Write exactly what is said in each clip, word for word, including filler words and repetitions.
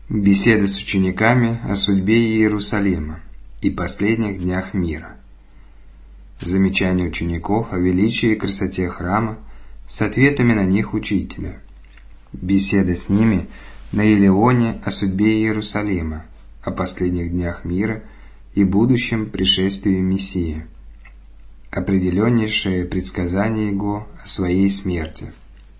Беседа с учениками о судьбе Иерусалима и последних днях мира. Замечания учеников о величии и красоте храма с ответами на них учителя. Беседа с ними на Елеоне о судьбе Иерусалима, о последних днях мира и будущем пришествии Мессии. Определеннейшее предсказание его о своей смерти.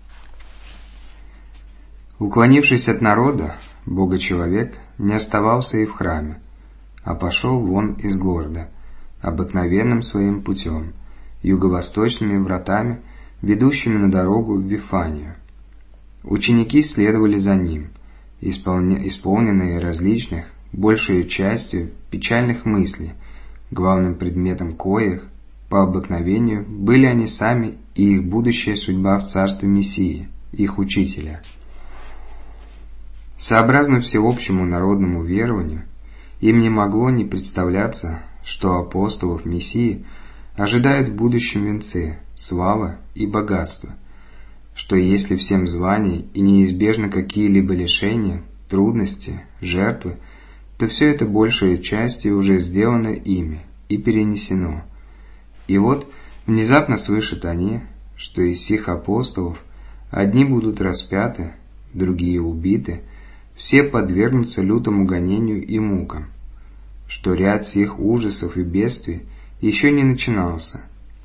Уклонившись от народа, Бога-человек не оставался и в храме, а пошел вон из города, обыкновенным своим путем, юго-восточными вратами, ведущими на дорогу в Вифанию. Ученики следовали за ним, исполня... исполненные различных, большей частью печальных мыслей, главным предметом коих, по обыкновению, были они сами и их будущая судьба в царстве Мессии, их учителя. Сообразно всеобщему народному верованию, им не могло не представляться, что апостолов Мессии ожидают в будущем венцы, слава и богатство, что если всем звания и неизбежно какие-либо лишения, трудности, жертвы, то все это большей частью уже сделано ими и перенесено. И вот внезапно слышат они, что из сих апостолов одни будут распяты, другие убиты, все подвергнутся лютому гонению и мукам, что ряд сих ужасов и бедствий еще не начинался.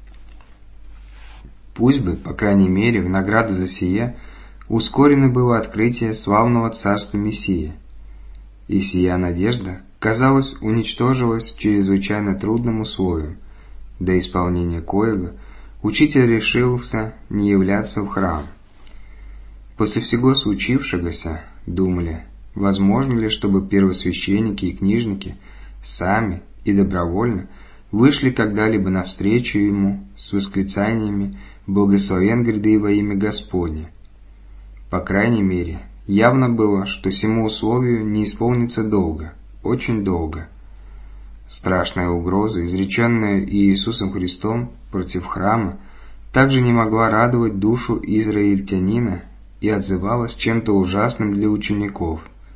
Пусть бы, по крайней мере, в награду за сие ускорено было открытие славного царства Мессии, и сия надежда, казалось, уничтожилась чрезвычайно трудным условием, до исполнения коего учитель решился не являться в храм. После всего случившегося думали, возможно ли, чтобы первосвященники и книжники сами и добровольно вышли когда-либо навстречу ему с восклицаниями «Благословен гряды во имя Господне». По крайней мере, явно было, что сему условию не исполнится долго, очень долго. Страшная угроза, изреченная Иисусом Христом против храма, также не могла радовать душу израильтянина и отзывалась чем-то ужасным для учеников.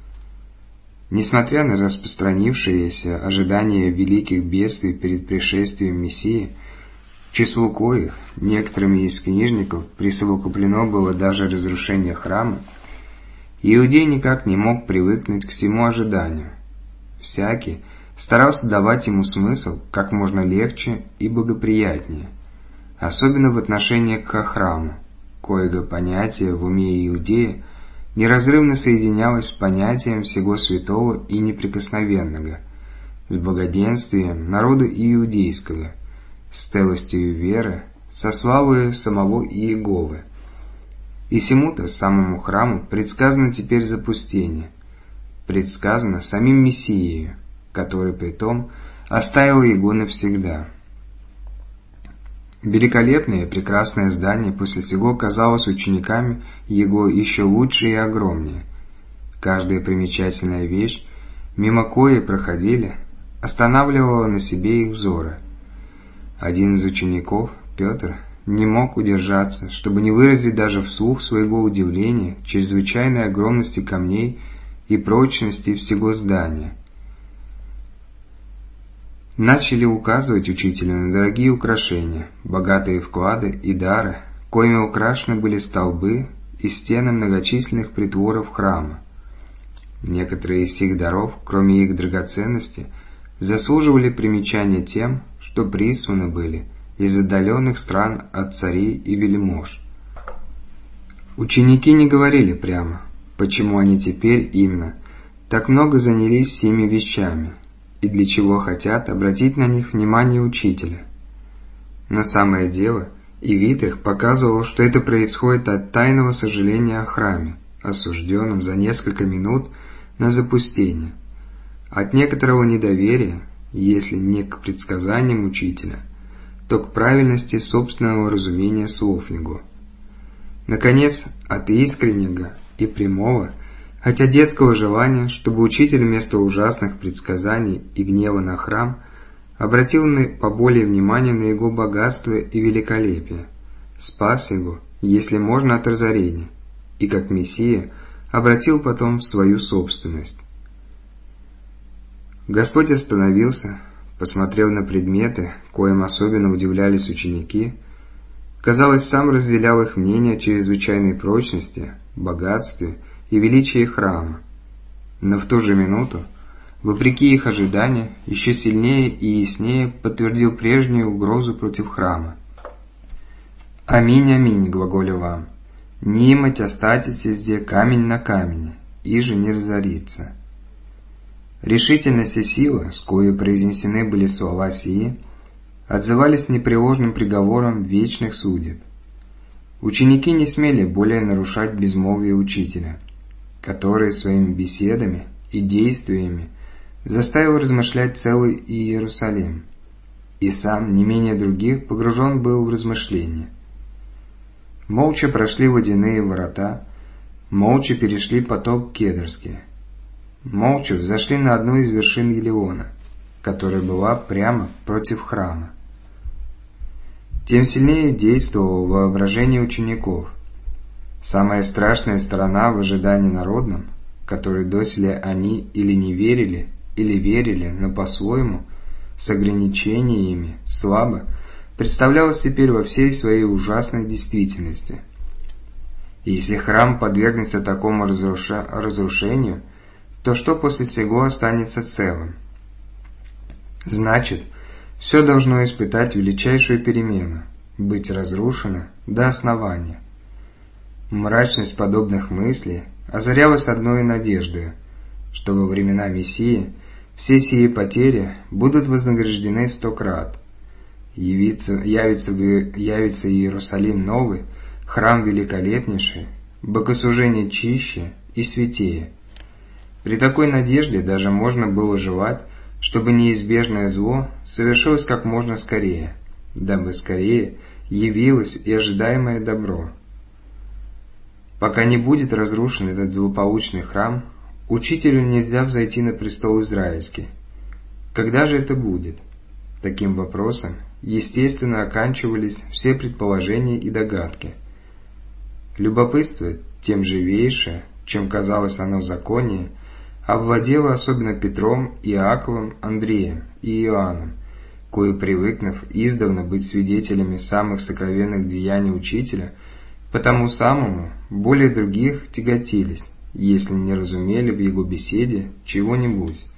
Несмотря на распространившееся ожидание великих бедствий перед пришествием Мессии, к числу коих некоторыми из книжников присовокуплено было даже разрушение храма, иудей никак не мог привыкнуть к всему ожиданию. Всякий старался давать ему смысл как можно легче и благоприятнее, особенно в отношении к храму, коего понятие в уме иудея неразрывно соединялось с понятием всего святого и неприкосновенного, с благоденствием народа иудейского, с целостью веры, со славою самого Иеговы. И сему-то самому храму предсказано теперь запустение, предсказано самим Мессией, который притом оставил его навсегда. Великолепное и прекрасное здание после сего казалось учениками его еще лучше и огромнее. Каждая примечательная вещь, мимо коей проходили, останавливала на себе их взоры. Один из учеников, Петр, не мог удержаться, чтобы не выразить даже вслух своего удивления чрезвычайной огромности камней и прочности всего здания. Начали указывать учителю на дорогие украшения, богатые вклады и дары, коими украшены были столбы и стены многочисленных притворов храма. Некоторые из сих даров, кроме их драгоценности, заслуживали примечания тем, что присланы были из отдаленных стран от царей и вельмож. Ученики не говорили прямо, почему они теперь именно так много занялись сими вещами, и для чего хотят обратить на них внимание учителя. Но самое дело и вид их показывал, что это происходит от тайного сожаления о храме, осужденном за несколько минут на запустение, от некоторого недоверия, если не к предсказаниям учителя, то к правильности собственного разумения слов его. Наконец, от искреннего и прямого, хотя детского желания, чтобы учитель вместо ужасных предсказаний и гнева на храм обратил на поболее внимание на его богатство и великолепие, спас его, если можно, от разорения, и как Мессия обратил потом в свою собственность. Господь остановился, посмотрел на предметы, коим особенно удивлялись ученики. Казалось, сам разделял их мнение о чрезвычайной прочности, богатстве и величии храма. Но в ту же минуту, вопреки их ожиданиям, еще сильнее и яснее подтвердил прежнюю угрозу против храма. «Аминь, аминь, глаголю вам, не имать остатись везде камень на камень, иже не разорится». Решительность и сила, с коей произнесены были слова сии, отзывались непреложным приговором вечных судеб. Ученики не смели более нарушать безмолвие учителя, который своими беседами и действиями заставил размышлять целый Иерусалим, и сам, не менее других, погружен был в размышления. Молча прошли водяные ворота, молча перешли поток Кедрский, молча взошли на одну из вершин Елеона, которая была прямо против храма. Тем сильнее действовало воображение учеников. Самая страшная сторона в ожидании народном, которой доселе они или не верили, или верили, но по-своему, с ограничениями, слабо, представлялась теперь во всей своей ужасной действительности. И если храм подвергнется такому разруша... разрушению, то что после сего останется целым? Значит, все должно испытать величайшую перемену, быть разрушено до основания. Мрачность подобных мыслей озарялась одной надеждой, что во времена Мессии все сии потери будут вознаграждены сто крат. Явится, явится, явится Иерусалим новый, храм великолепнейший, богослужение чище и святее. При такой надежде даже можно было желать, чтобы неизбежное зло совершилось как можно скорее, дабы скорее явилось и ожидаемое добро. Пока не будет разрушен этот злополучный храм, учителю нельзя взойти на престол израильский. Когда же это будет? Таким вопросом, естественно, оканчивались все предположения и догадки. Любопытство, тем живейшее, чем казалось оно законнее, овладело особенно Петром, Иаковом, Андреем и Иоанном, кои, привыкнув издавна быть свидетелями самых сокровенных деяний учителя, потому самому более других тяготились, если не разумели в его беседе чего-нибудь.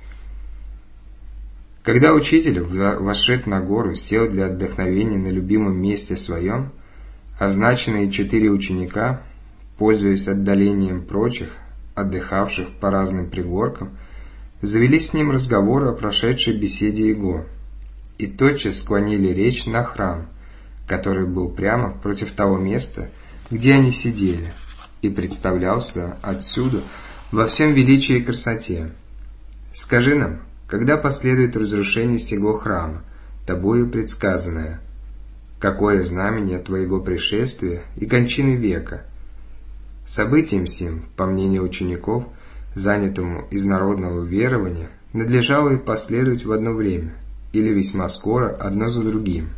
Когда учитель, вошед на гору, сел для отдохновения на любимом месте своем, означенные четыре ученика, пользуясь отдалением прочих, отдыхавших по разным пригоркам, завели с ним разговор о прошедшей беседе его, и тотчас склонили речь на храм, который был прямо против того места, где они сидели, и представлялся отсюда во всем величии и красоте. «Скажи нам, когда последует разрушение сего храма, тобою предсказанное? Какое знамение твоего пришествия и кончины века?» Событием сим, по мнению учеников, занятому из народного верования, надлежало и последовать в одно время, или весьма скоро одно за другим.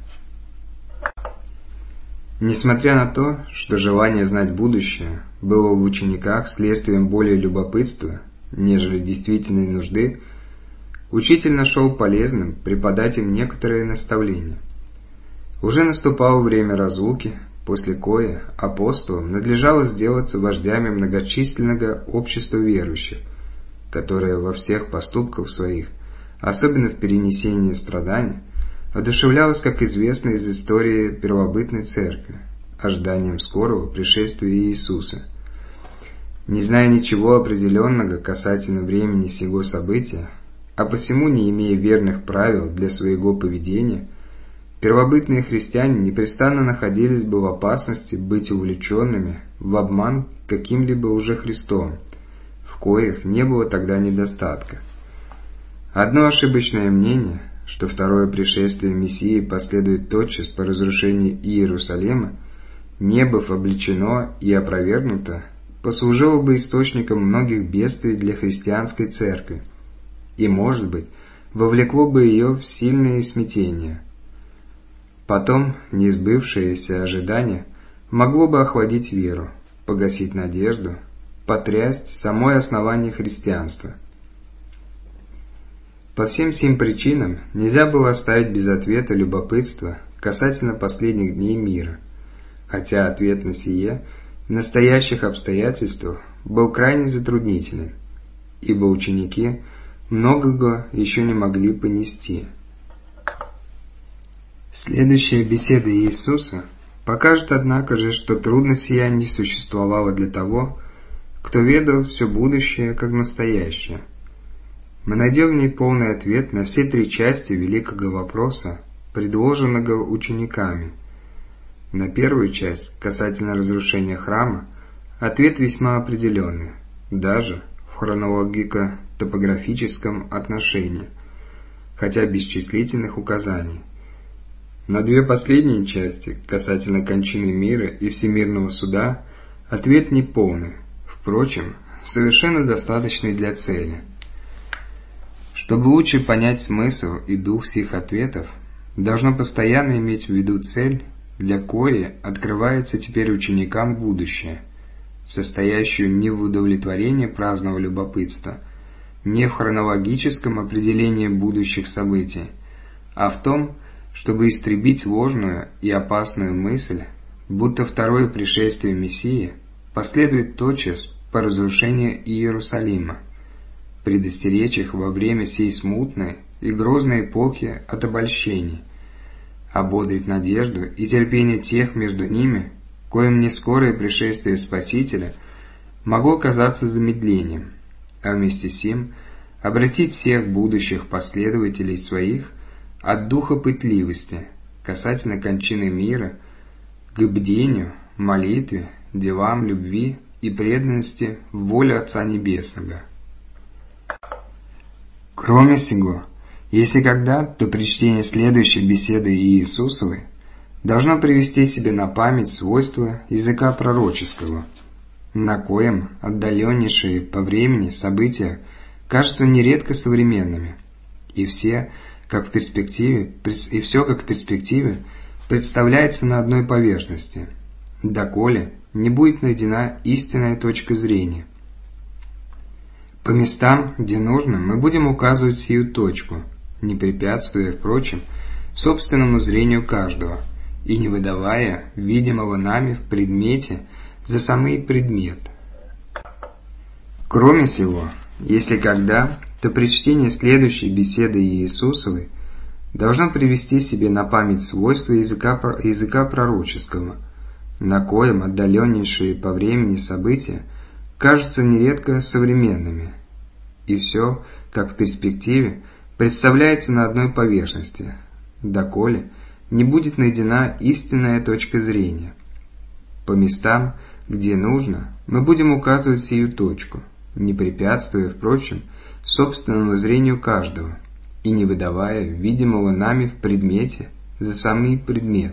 Несмотря на то, что желание знать будущее было в учениках следствием более любопытства, нежели действительной нужды, учитель нашел полезным преподать им некоторые наставления. Уже наступало время разлуки, после кое апостолам надлежало сделаться вождями многочисленного общества верующих, которое во всех поступках своих, особенно в перенесении страданий, одушевлялось, как известно из истории первобытной церкви, ожиданием скорого пришествия Иисуса. Не зная ничего определенного касательно времени сего события, а посему не имея верных правил для своего поведения, первобытные христиане непрестанно находились бы в опасности быть увлеченными в обман каким-либо уже Христом, в коих не было тогда недостатка. Одно ошибочное мнение, что второе пришествие Мессии последует тотчас по разрушению Иерусалима, не быв обличено и опровергнуто, послужило бы источником многих бедствий для христианской церкви и, может быть, вовлекло бы ее в сильные смятения. Потом несбывшееся ожидание могло бы охладить веру, погасить надежду, потрясть самое основание христианства. По всем сим причинам нельзя было оставить без ответа любопытство касательно последних дней мира, хотя ответ на сие в настоящих обстоятельствах был крайне затруднительным, ибо ученики многого еще не могли понести. Следующая беседа Иисуса покажет, однако же, что трудность сия не существовала для того, кто ведал все будущее как настоящее. Мы найдем в ней полный ответ на все три части великого вопроса, предложенного учениками. На первую часть, касательно разрушения храма, ответ весьма определенный, даже в хронологико-топографическом отношении, хотя без числительных указаний. На две последние части, касательно кончины мира и всемирного суда, ответ неполный, впрочем, совершенно достаточный для цели. Чтобы лучше понять смысл и дух сих ответов, должно постоянно иметь в виду цель, для коей открывается теперь ученикам будущее, состоящую не в удовлетворении праздного любопытства, не в хронологическом определении будущих событий, а в том, чтобы истребить ложную и опасную мысль, будто второе пришествие Мессии последует тотчас по разрушению Иерусалима, предостеречь их во время сей смутной и грозной эпохи от обольщений, ободрить надежду и терпение тех между ними, коим нескорое пришествие Спасителя могло казаться замедлением, а вместе с тем обратить всех будущих последователей своих от духа пытливости касательно кончины мира к бдению, молитве, делам любви и преданности в волю Отца Небесного. Кроме сего, если когда, то при чтении следующей беседы Иисусовой должно привести себе на память свойства языка пророческого, на коем отдаленнейшие по времени события кажутся нередко современными, и все, как в перспективе, и все, как в перспективе, представляется на одной поверхности, доколе не будет найдена истинная точка зрения. По местам, где нужно, мы будем указывать сию точку, не препятствуя, впрочем, собственному зрению каждого и не выдавая видимого нами в предмете за самый предмет. Кроме сего, если когда, то при чтении следующей беседы Иисусовой должно привести себе на память свойства языка, языка пророческого, на коем отдаленнейшие по времени события кажутся нередко современными, и все, как в перспективе, представляется на одной поверхности, доколе не будет найдена истинная точка зрения. По местам, где нужно, мы будем указывать сию точку, не препятствуя, впрочем, собственному зрению каждого и не выдавая видимого нами в предмете за самый предмет.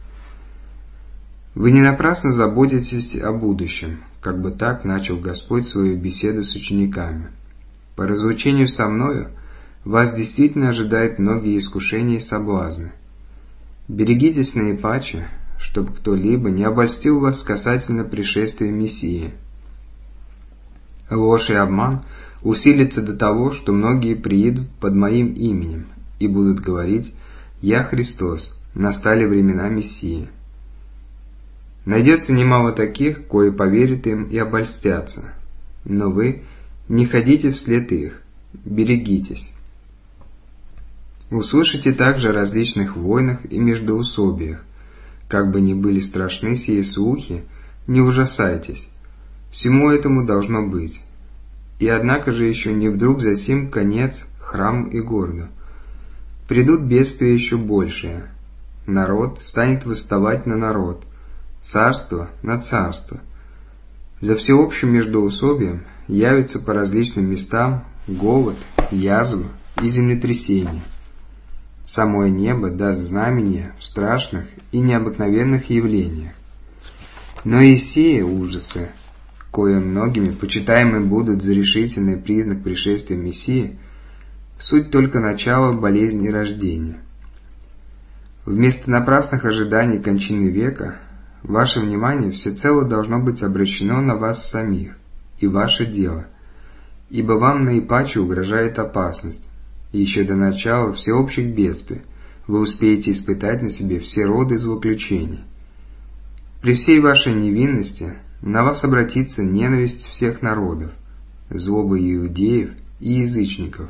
Вы не напрасно заботитесь о будущем, как бы так начал Господь свою беседу с учениками. По разлучению со мною вас действительно ожидают многие искушения и соблазны. Берегитесь наипаче, чтобы кто-либо не обольстил вас касательно пришествия Мессии. Ложь и обман усилится до того, что многие приедут под моим именем и будут говорить: «Я Христос, настали времена Мессии». Найдется немало таких, кои поверят им и обольстятся, но вы не ходите вслед их, берегитесь. Услышите также о различных войнах и междоусобиях. Как бы ни были страшны сие слухи, не ужасайтесь, всему этому должно быть. И однако же еще не вдруг засим конец храму и городу. Придут бедствия еще большие. Народ станет восставать на народ, царство на царство. За всеобщим междоусобием явится по различным местам голод, язва и землетрясение. Самое небо даст знамения в страшных и необыкновенных явлениях. Но и сие ужасы, кое многими почитаемы будут за решительный признак пришествия Мессии, суть только начало болезни рождения. Вместо напрасных ожиданий кончины века, ваше внимание всецело должно быть обращено на вас самих и ваше дело, ибо вам наипаче угрожает опасность. Еще до начала всеобщих бедствий вы успеете испытать на себе все роды злоключений. При всей вашей невинности на вас обратится ненависть всех народов, злоба иудеев и язычников.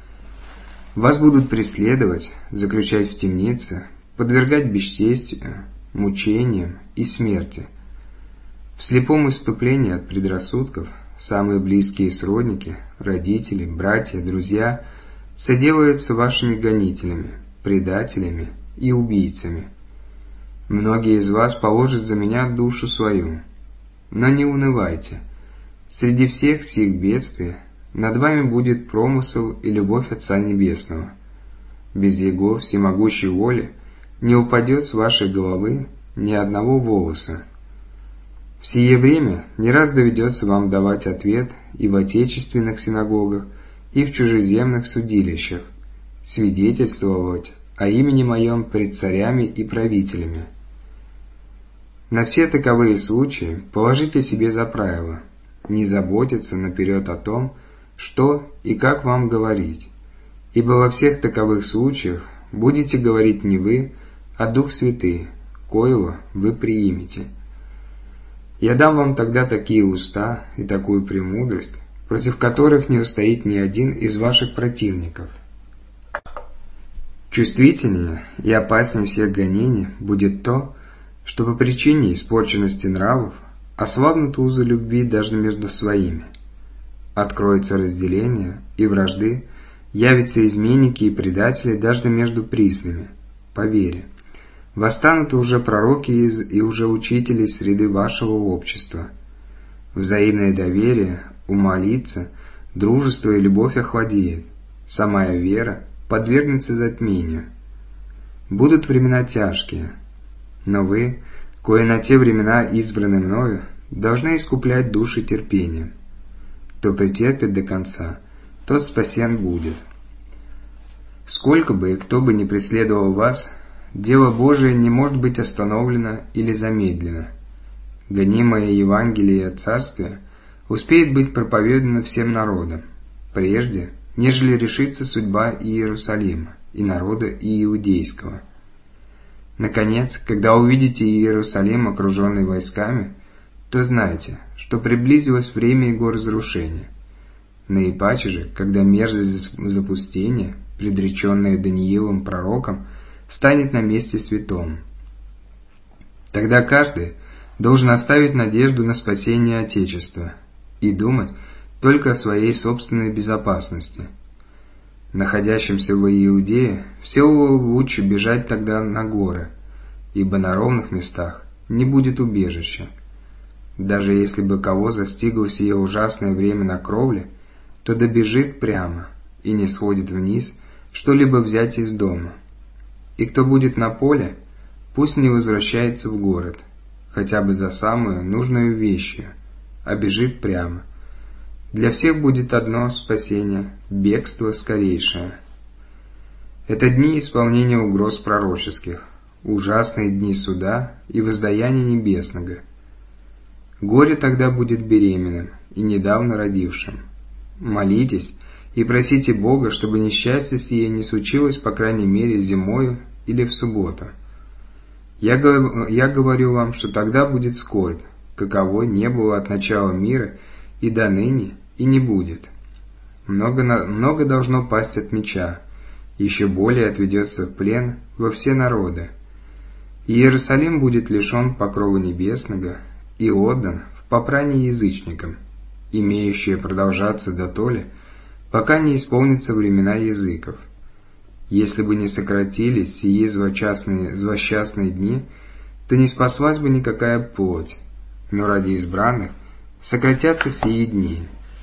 Вас будут преследовать, заключать в темницы, подвергать бесчестию, мучениям и смерти. В слепом исступлении от предрассудков самые близкие сродники, родители, братья, друзья соделаются вашими гонителями, предателями и убийцами. Многие из вас положат за меня душу свою. Но не унывайте. Среди всех сих бедствий над вами будет промысл и любовь Отца Небесного. Без Его всемогущей воли не упадет с вашей головы ни одного волоса. В сие время не раз доведется вам давать ответ и в отечественных синагогах, и в чужеземных судилищах, свидетельствовать о имени Моем пред царями и правителями. На все таковые случаи положите себе за правило не заботиться наперед о том, что и как вам говорить, ибо во всех таковых случаях будете говорить не вы, а Дух Святый, коего вы приимете. Я дам вам тогда такие уста и такую премудрость, против которых не устоит ни один из ваших противников. Чувствительнее и опаснее всех гонений будет то, что по причине испорченности нравов ослабнут узы любви даже между своими. Откроется разделение и вражды, явятся изменники и предатели даже между присными, по вере. Восстанут уже пророки из, и уже учители из среды вашего общества. Взаимное доверие умолится, дружество и любовь охладеет, самая вера подвергнется затмению. Будут времена тяжкие, но вы, кое на те времена избраны мною, должны искуплять души терпением. Кто претерпит до конца, тот спасен будет. Сколько бы и кто бы ни преследовал вас, дело Божие не может быть остановлено или замедлено. Гонимое Евангелие Царствия успеет быть проповедано всем народам, прежде, нежели решится судьба Иерусалима и народа иудейского. Наконец, когда увидите Иерусалим, окруженный войсками, то знайте, что приблизилось время его разрушения. Наипаче же, когда мерзость запустения, предреченная Даниилом пророком, станет на месте святом. Тогда каждый должен оставить надежду на спасение Отечества и думать только о своей собственной безопасности. Находящимся в Иудее все лучше бежать тогда на горы, ибо на ровных местах не будет убежища. Даже если бы кого застигло сие ужасное время на кровле, то добежит прямо и не сходит вниз что-либо взять из дома. И кто будет на поле, пусть не возвращается в город, хотя бы за самую нужную вещью, а бежит прямо. Для всех будет одно спасение – бегство скорейшее. Это дни исполнения угроз пророческих, ужасные дни суда и воздаяния небесного. Горе тогда будет беременным и недавно родившим. Молитесь и просите Бога, чтобы несчастье сие не случилось, по крайней мере, зимою или в субботу. Я, я говорю вам, что тогда будет скорбь, каковой не было от начала мира и до ныне, и не будет. Много, много должно пасть от меча, еще более отведется в плен во все народы. Иерусалим будет лишен покрова небесного и отдан в попрание язычникам, имеющие продолжаться дотоле, пока не исполнятся времена языков. Если бы не сократились сии злосчастные, злосчастные дни, то не спаслась бы никакая плоть, но ради избранных сократятся сии дни.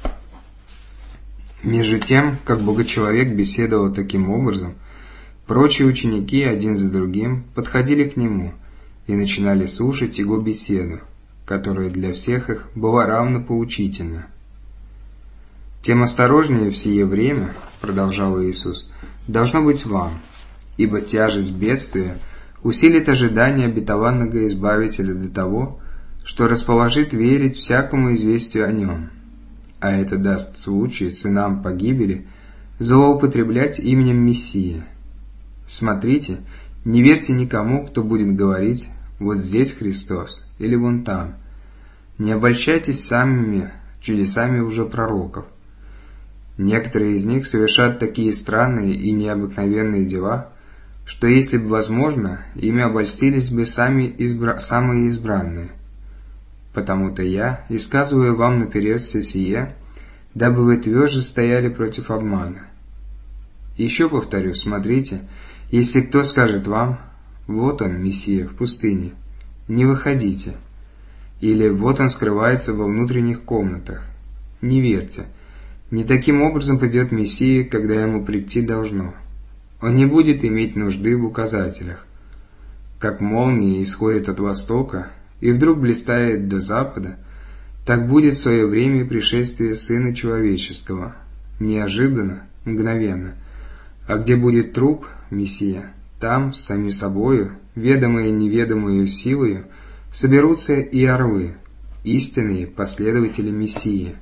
Между тем, как Богочеловек беседовал таким образом, прочие ученики один за другим подходили к нему и начинали слушать его беседу, которая для всех их была равно поучительна. «Тем осторожнее в сие время, — продолжал Иисус, — должно быть вам, ибо тяжесть бедствия усилит ожидание обетованного Избавителя до того, что расположит верить всякому известию о нем. а это даст случай сынам погибели злоупотреблять именем Мессии. Смотрите, не верьте никому, кто будет говорить: вот здесь Христос или вон там. Не обольщайтесь самими чудесами уже пророков. Некоторые из них совершат такие странные и необыкновенные дела, что, если бы возможно, ими обольстились бы сами избра... самые избранные. Потому-то я и сказываю вам наперед все сие, дабы вы тверже стояли против обмана. Еще повторю, смотрите, если кто скажет вам: вот он, Мессия, в пустыне, не выходите, или вот он скрывается во внутренних комнатах, не верьте. Не таким образом придет Мессия, когда ему прийти должно. Он не будет иметь нужды в указателях. Как молния исходит от востока и вдруг блистает до запада, так будет в свое время пришествие Сына Человеческого, неожиданно, мгновенно. А где будет труп Мессия, там, сами собою, ведомые и неведомую силою, соберутся и орлы, истинные последователи Мессии.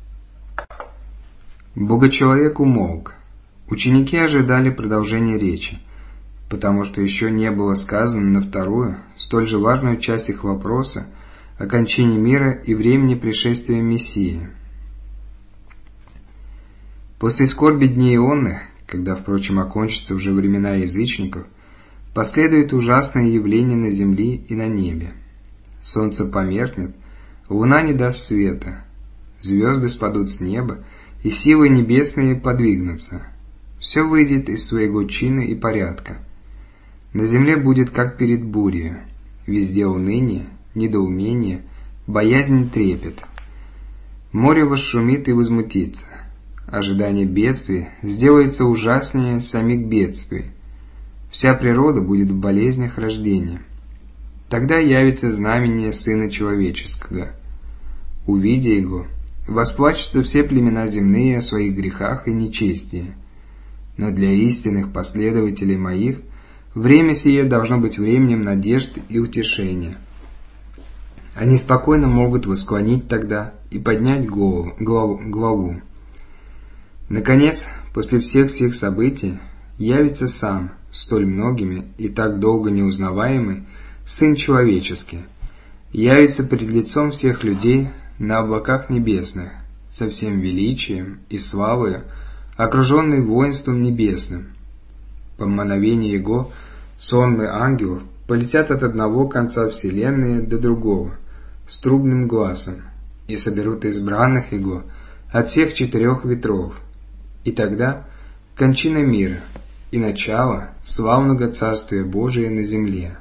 Богочеловек умолк. Ученики ожидали продолжения речи, потому что еще не было сказано на вторую, столь же важную часть их вопроса о кончине мира и времени пришествия Мессии. После скорби дней онных, когда, впрочем, окончатся уже времена язычников, последует ужасное явление на земле и на небе. Солнце померкнет, луна не даст света, звезды спадут с неба, и силы небесные подвигнутся. Все выйдет из своего чина и порядка. На земле будет как перед бурей, везде уныние, недоумение, боязнь и трепет. Море восшумит и возмутится. Ожидание бедствий сделается ужаснее самих бедствий. Вся природа будет в болезнях рождения. Тогда явится знамение Сына Человеческого. Увидя его, восплачутся все племена земные о своих грехах и нечестии. Но для истинных последователей моих время сие должно быть временем надежд и утешения. Они спокойно могут восклонить тогда и поднять голову, главу, главу. Наконец, после всех сих событий, явится сам, столь многими и так долго неузнаваемый, Сын Человеческий, явится пред лицом всех людей на облаках небесных, со всем величием и славою, окруженный воинством небесным. По мановению Его сонмы ангелов полетят от одного конца вселенной до другого с трубным гласом и соберут избранных Его от всех четырех ветров. И тогда кончина мира и начало славного Царствия Божия на земле.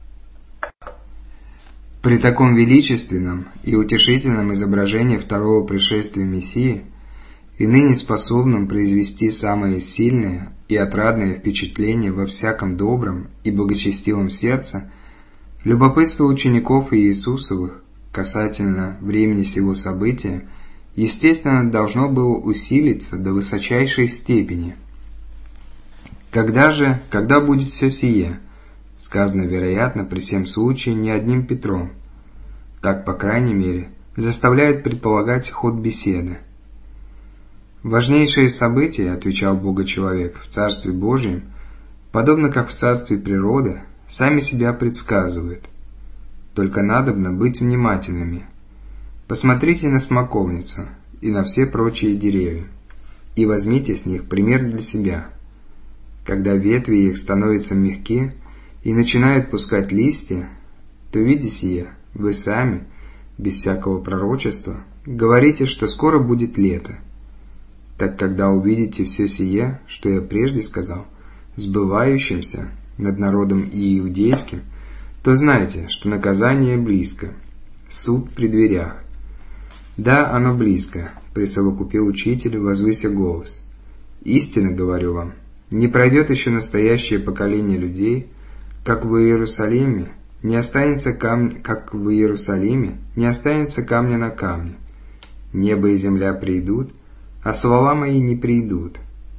При таком величественном и утешительном изображении второго пришествия Мессии и ныне способном произвести самое сильное и отрадное впечатление во всяком добром и благочестивом сердце, любопытство учеников Иисусовых касательно времени сего события, естественно, должно было усилиться до высочайшей степени. Когда же, когда будет все сие? Сказано, вероятно, при всем случае не одним Петром. Так, по крайней мере, заставляет предполагать ход беседы. Важнейшие события, отвечал Богочеловек, в Царстве Божьем, подобно как в Царстве природы, сами себя предсказывают. Только надобно быть внимательными. Посмотрите на смоковницу и на все прочие деревья, и возьмите с них пример для себя. Когда ветви их становятся мягки и начинают пускать листья, то, видя сие, вы сами, без всякого пророчества, говорите, что скоро будет лето. Так когда увидите все сие, что я прежде сказал, сбывающимся над народом иудейским, то знайте, что наказание близко, суд при дверях. Да, оно близко, присовокупил учитель, возвыся голос. Истинно говорю вам, не пройдет еще настоящее поколение людей, как в Иерусалиме не останется камня, как в Иерусалиме не останется камня на камне. Небо и земля придут, а слова мои не придут.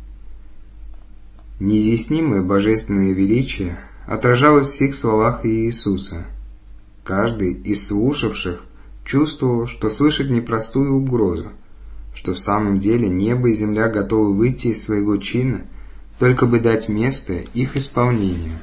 Неизъяснимое божественное величие отражалось в всех словах Иисуса. Каждый из слушавших чувствовал, что слышит непростую угрозу, что в самом деле небо и земля готовы выйти из своего чина, только бы дать место их исполнению.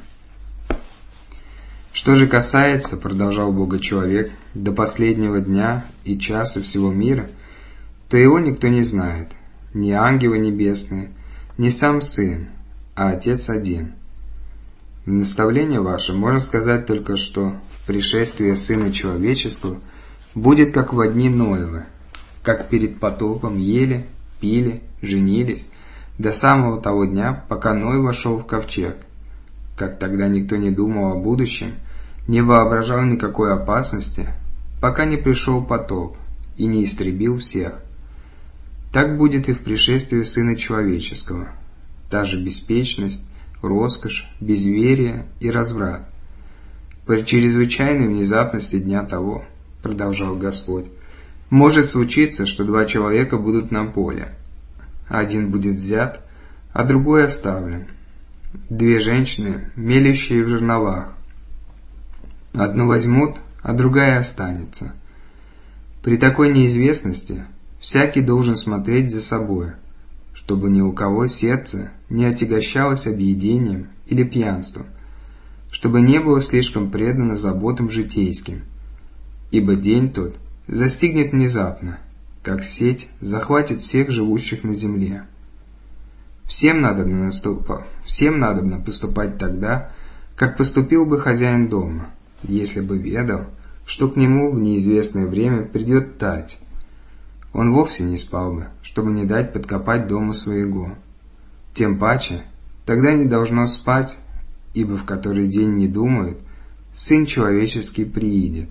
Что же касается, продолжал Бога-человек, до последнего дня и часа всего мира, то его никто не знает, ни ангелы небесные, ни сам Сын, а Отец один. Наставление ваше можно сказать только, что в пришествии Сына Человеческого будет как во дни Ноева, как перед потопом ели, пили, женились, до самого того дня, пока Ной вошел в ковчег, как тогда никто не думал о будущем, не воображал никакой опасности, пока не пришел потоп и не истребил всех. Так будет и в пришествии Сына Человеческого, та же беспечность, роскошь, безверие и разврат. При чрезвычайной внезапности дня того, продолжал Господь, может случиться, что два человека будут на поле. Один будет взят, а другой оставлен. Две женщины, мелющие в жерновах. Одну возьмут, а другая останется. При такой неизвестности всякий должен смотреть за собой, чтобы ни у кого сердце не отягощалось объедением или пьянством, чтобы не было слишком предано заботам житейским, ибо день тот застигнет внезапно, как сеть захватит всех живущих на земле. Всем надобно, наступа... Всем надобно поступать тогда, как поступил бы хозяин дома, если бы ведал, что к нему в неизвестное время придет тать. Он вовсе не спал бы, чтобы не дать подкопать дому своего. Тем паче, тогда не должно спать, ибо в который день не думает, Сын Человеческий приидет.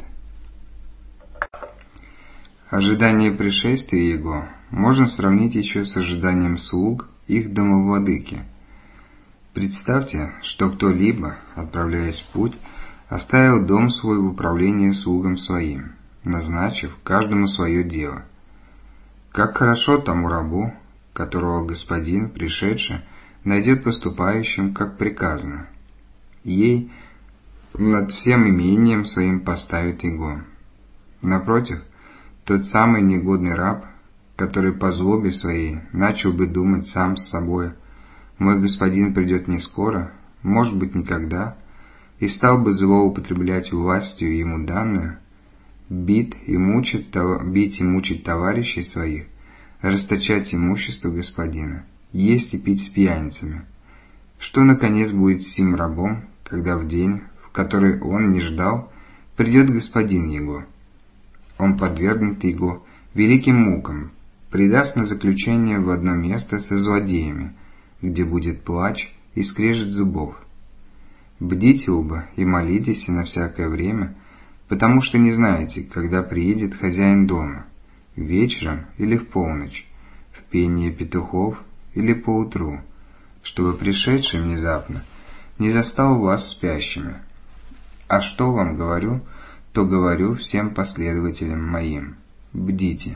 Ожидание пришествия Его можно сравнить еще с ожиданием слуг их домовладыки. Представьте, что кто-либо, отправляясь в путь, оставил дом свой в управлении слугам своим, назначив каждому свое дело. Как хорошо тому рабу, которого господин, пришедший, найдет поступающим, как приказано. Ей над всем имением своим поставит его. Напротив, тот самый негодный раб, который по злобе своей начал бы думать сам с собой, «Мой господин придет не скоро, может быть, никогда», и стал бы злоупотреблять властью ему данную, бить и мучить, бить и мучить товарищей своих, расточать имущество господина, есть и пить с пьяницами. Что, наконец, будет с сим рабом, когда в день, в который он не ждал, придет господин его? Он подвергнет его великим мукам, предаст на заключение в одно место со злодеями, где будет плач и скрежет зубов. Бдите оба и молитесь на всякое время, потому что не знаете, когда приедет хозяин дома, вечером или в полночь, в пение петухов или поутру, чтобы пришедший внезапно не застал вас спящими. А что вам говорю, то говорю всем последователям моим: бдите.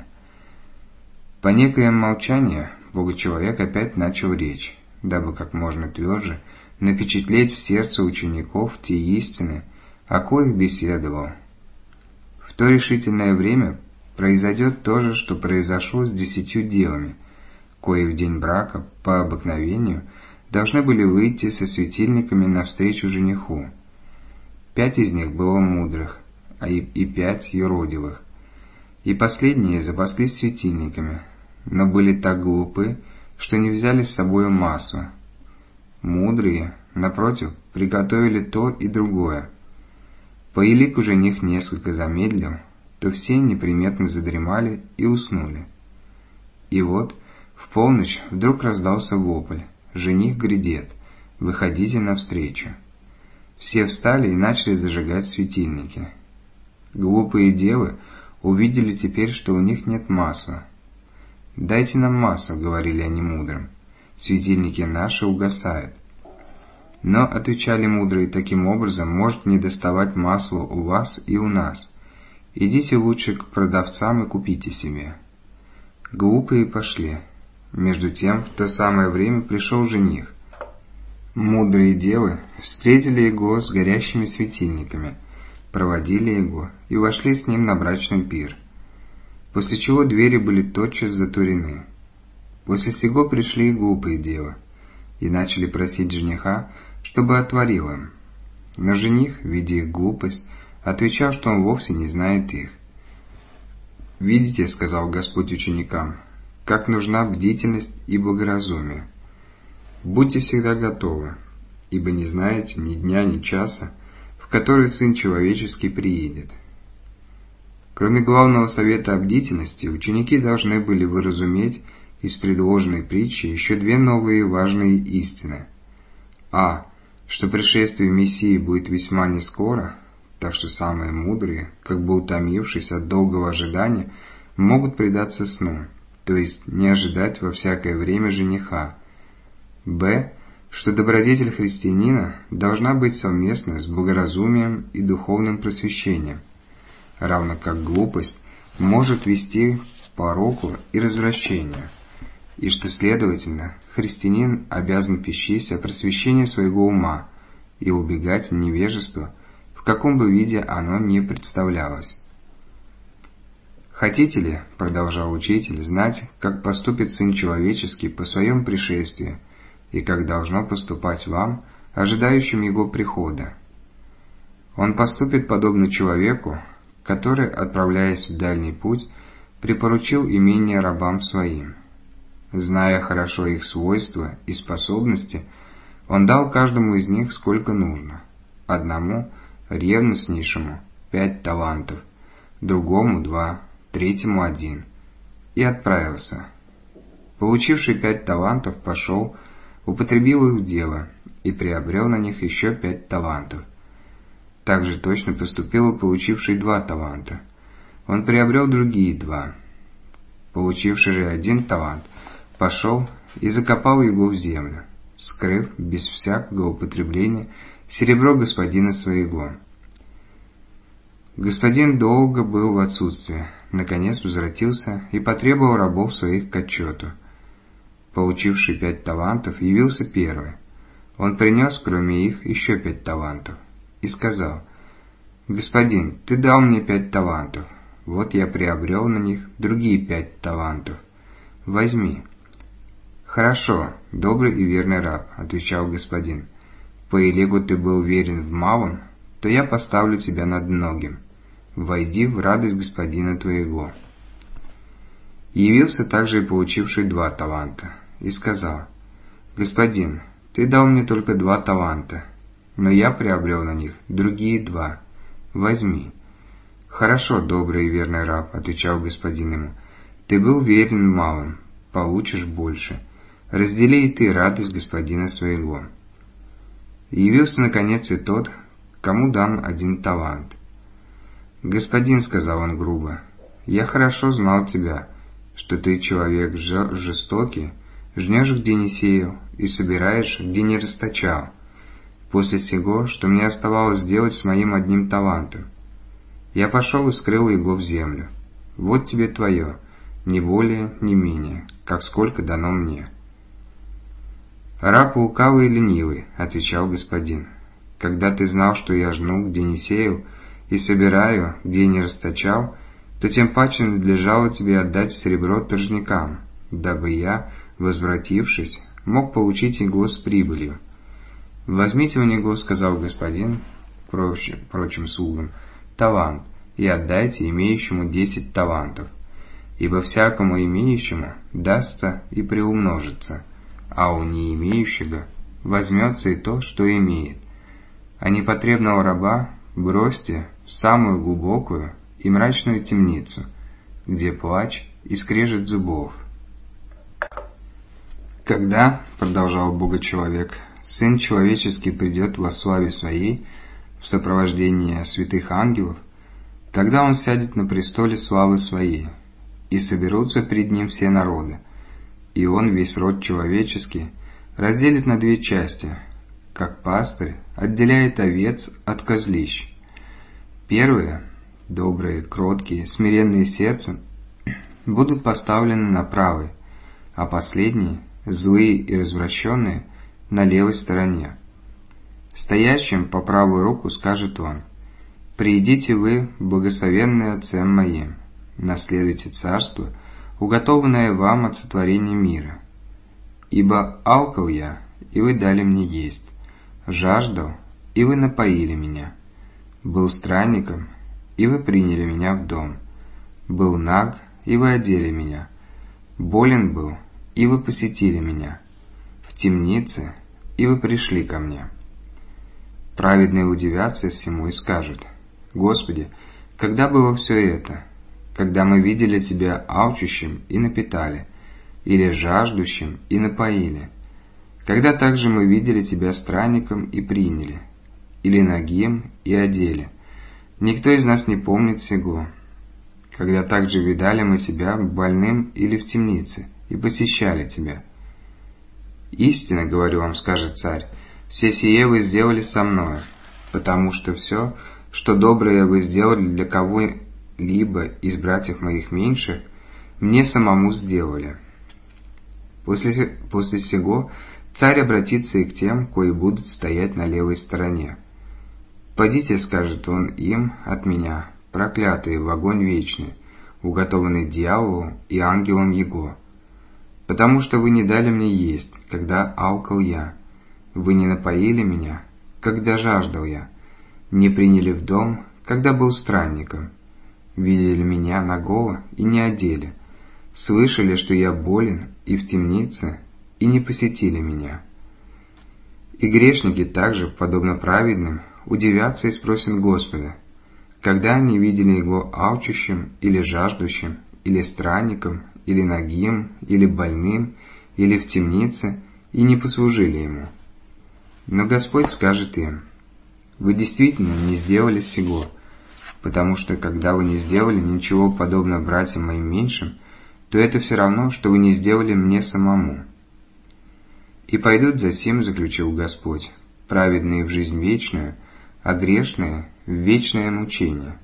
По некоем молчанию Бога-человек опять начал речь, дабы как можно тверже напечатлеть в сердце учеников те истины, о коих беседовал. В то решительное время произойдет то же, что произошло с десятью девами, кои в день брака, по обыкновению, должны были выйти со светильниками навстречу жениху. Пять из них было мудрых, а и, и пять юродивых, и последние запаслись светильниками, но были так глупы, что не взяли с собою масло. Мудрые, напротив, приготовили то и другое. Поелик уже них несколько замедлил, то все неприметно задремали и уснули. И вот в полночь вдруг раздался вопль: «Жених грядет, выходите навстречу». Все встали и начали зажигать светильники. Глупые девы увидели теперь, что у них нет масла. «Дайте нам масло», — говорили они мудрым, — «светильники наши угасают». Но, отвечали мудрые, таким образом может не доставать масла у вас и у нас. Идите лучше к продавцам и купите себе. Глупые пошли. Между тем, в то самое время пришел жених. Мудрые девы встретили его с горящими светильниками, проводили его и вошли с ним на брачный пир. после чего двери были тотчас затворены. После сего пришли и глупые девы, и начали просить жениха, чтобы отворил им. Но жених, видя их глупость, отвечал, что он вовсе не знает их. «Видите, — сказал Господь ученикам, — как нужна бдительность и благоразумие. Будьте всегда готовы, ибо не знаете ни дня, ни часа, в который Сын Человеческий приедет». Кроме главного совета о бдительности, ученики должны были выразуметь из предложенной притчи еще две новые важные истины. А. Что пришествие Мессии будет весьма нескоро, так что самые мудрые, как бы утомившись от долгого ожидания, могут предаться сну, то есть не ожидать во всякое время жениха. Б. Что добродетель христианина должна быть совместна с благоразумием и духовным просвещением, равно как глупость может вести к пороку и развращению, и что, следовательно, христианин обязан печься о просвещении своего ума и убегать невежества, в каком бы виде оно ни представлялось. «Хотите ли, — продолжал учитель, — знать, как поступит Сын Человеческий по своем пришествии, и как должно поступать вам, ожидающим Его прихода? Он поступит подобно человеку, который, отправляясь в дальний путь, припоручил имение рабам своим. Зная хорошо их свойства и способности, он дал каждому из них сколько нужно. Одному, ревностнейшему, пять талантов, другому два, третьему один, и отправился. Получивший пять талантов пошел, употребил их в дело и приобрел на них еще пять талантов. Так же точно поступил и получивший два таланта. Он приобрел другие два. Получивший же один талант пошел и закопал его в землю, скрыв без всякого употребления серебро господина своего. Господин долго был в отсутствии, наконец возвратился и потребовал рабов своих к отчету. Получивший пять талантов явился первый. Он принес, кроме их, еще пять талантов, и сказал: «Господин, ты дал мне пять талантов, вот я приобрел на них другие пять талантов. Возьми». «Хорошо, добрый и верный раб», — отвечал господин. «Поелегу ты был верен в малом, то я поставлю тебя над многим. Войди в радость господина твоего». Явился также и получивший два таланта, и сказал: «Господин, ты дал мне только два таланта, но я приобрел на них другие два. Возьми». «Хорошо, добрый и верный раб», — отвечал господин ему. «Ты был верен в малом, получишь больше. Раздели и ты радость господина своего». Явился, наконец, и тот, кому дан один талант. «Господин, — сказал он грубо, — я хорошо знал тебя, что ты человек жестокий, жнешь, где не сеял, и собираешь, где не расточал. После сего, что мне оставалось сделать с моим одним талантом? Я пошел и скрыл его в землю. Вот тебе твое, ни более, ни менее, как сколько дано мне». «Раб лукавый и ленивый, — отвечал господин, — когда ты знал, что я жну, где не сеял, и собираю, где не расточал, то тем паче надлежало тебе отдать серебро торжникам, дабы я, возвратившись, мог получить его с прибылью. Возьмите у него, — сказал господин прочим, прочим слугам, — талант, и отдайте имеющему десять талантов, ибо всякому имеющему дастся и приумножится, а у не имеющего возьмется и то, что имеет. А непотребного раба бросьте в самую глубокую и мрачную темницу, где плач и скрежет зубов». «Когда, — продолжал Богочеловек, — Сын Человеческий придет во славе Своей в сопровождении святых ангелов, тогда Он сядет на престоле славы Своей, и соберутся пред Ним все народы, и Он весь род человеческий разделит на две части, как пастырь отделяет овец от козлищ. Первые, добрые, кроткие, смиренные сердцем, будут поставлены на правой, а последние, злые и развращенные, на левой стороне. Стоящим по правую руку скажет Он: «Приидите вы, благословенные Отцем Моим, наследуйте царство, уготованное вам от сотворения мира. Ибо алкал я, и вы дали мне есть, жаждал, и вы напоили меня, был странником, и вы приняли меня в дом, был наг, и вы одели меня, болен был, и вы посетили меня, в темнице, и вы пришли ко мне». Праведные удивятся всему и скажут: «Господи, когда было все это? Когда мы видели Тебя алчущим и напитали, или жаждущим и напоили? Когда также мы видели Тебя странником и приняли, или нагим и одели? Никто из нас не помнит сего. Когда также видали мы Тебя больным или в темнице и посещали Тебя?» «Истинно, говорю вам, — скажет царь, — все сие вы сделали со мною, потому что все, что доброе вы сделали для кого-либо из братьев моих меньших, мне самому сделали». После, после сего царь обратится и к тем, кои будут стоять на левой стороне. «Подите, — скажет он им, — от меня, проклятые, в огонь вечный, уготованный дьяволу и ангелам его, потому что вы не дали мне есть, когда алкал я, вы не напоили меня, когда жаждал я, не приняли в дом, когда был странником, видели меня нагого и не одели, слышали, что я болен и в темнице, и не посетили меня». И грешники также, подобно праведным, удивятся и спросят Господа, когда они видели Его алчущим или жаждущим, или странником, или нагим, или больным, или в темнице, и не послужили Ему. Но Господь скажет им: «Вы действительно не сделали сего, потому что, когда вы не сделали ничего подобного братьям моим меньшим, то это все равно, что вы не сделали мне самому». «И пойдут за сим, — заключил Господь, — праведные в жизнь вечную, а грешные — в вечное мучение».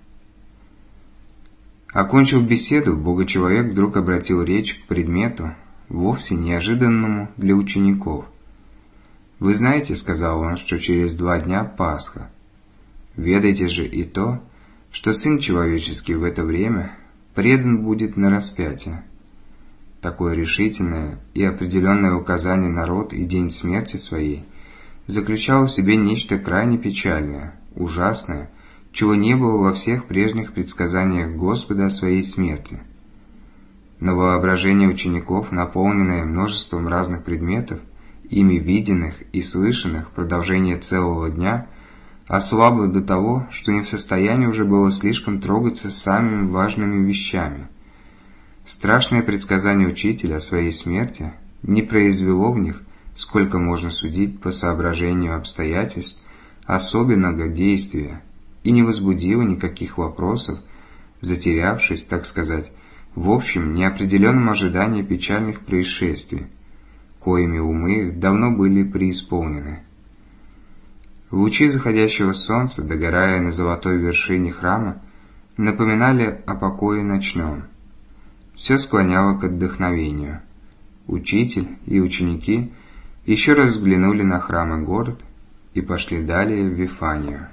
Окончив беседу, Богочеловек вдруг обратил речь к предмету, вовсе неожиданному для учеников. «Вы знаете, — сказал он, — что через два дня Пасха. Ведайте же и то, что Сын Человеческий в это время предан будет на распятие». Такое решительное и определенное указание на род и день смерти своей заключало в себе нечто крайне печальное, ужасное, чего не было во всех прежних предсказаниях Господа о своей смерти. Но воображение учеников, наполненное множеством разных предметов, ими виденных и слышанных в продолжение целого дня, ослабло до того, что не в состоянии уже было слишком трогаться самыми важными вещами. Страшное предсказание учителя о своей смерти не произвело в них, сколько можно судить по соображению обстоятельств, особенного действия, и не возбудило никаких вопросов, затерявшись, так сказать, в общем неопределенном ожидании печальных происшествий, коими умы их давно были преисполнены. Лучи заходящего солнца, догорая на золотой вершине храма, напоминали о покое ночном. Все склоняло к отдохновению. Учитель и ученики еще раз взглянули на храм и город и пошли далее в Вифанию.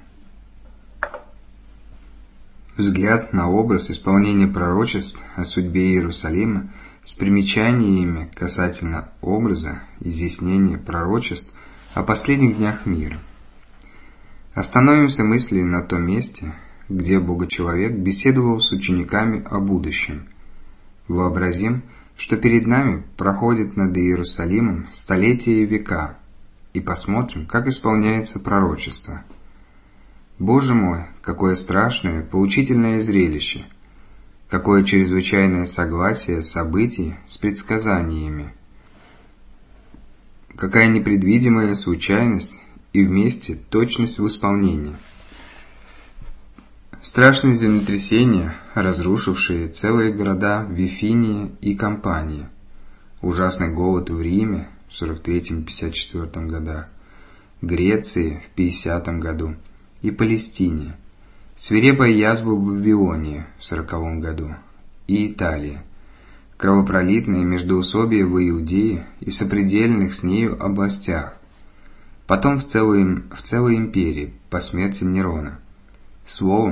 Взгляд на образ исполнения пророчеств о судьбе Иерусалима с примечаниями касательно образа изъяснения пророчеств о последних днях мира. Остановимся мыслью на том месте, где Богочеловек беседовал с учениками о будущем. Вообразим, что перед нами проходит над Иерусалимом столетия и века, и посмотрим, как исполняется пророчество. Боже мой, какое страшное, поучительное зрелище! Какое чрезвычайное согласие событий с предсказаниями! Какая непредвидимая случайность и вместе точность в исполнении! Страшные землетрясения, разрушившие целые города в Вифинии и Кампании, ужасный голод в Риме в сорок третьем — пятьдесят четвёртом годах, Греции в пятидесятом году и Палестине, свирепая язва в Вавилонии в сороковом году и Италии, кровопролитные междоусобия в Иудее и сопредельных с нею областях, потом в целой, в целой империи по смерти Нерона. Словом,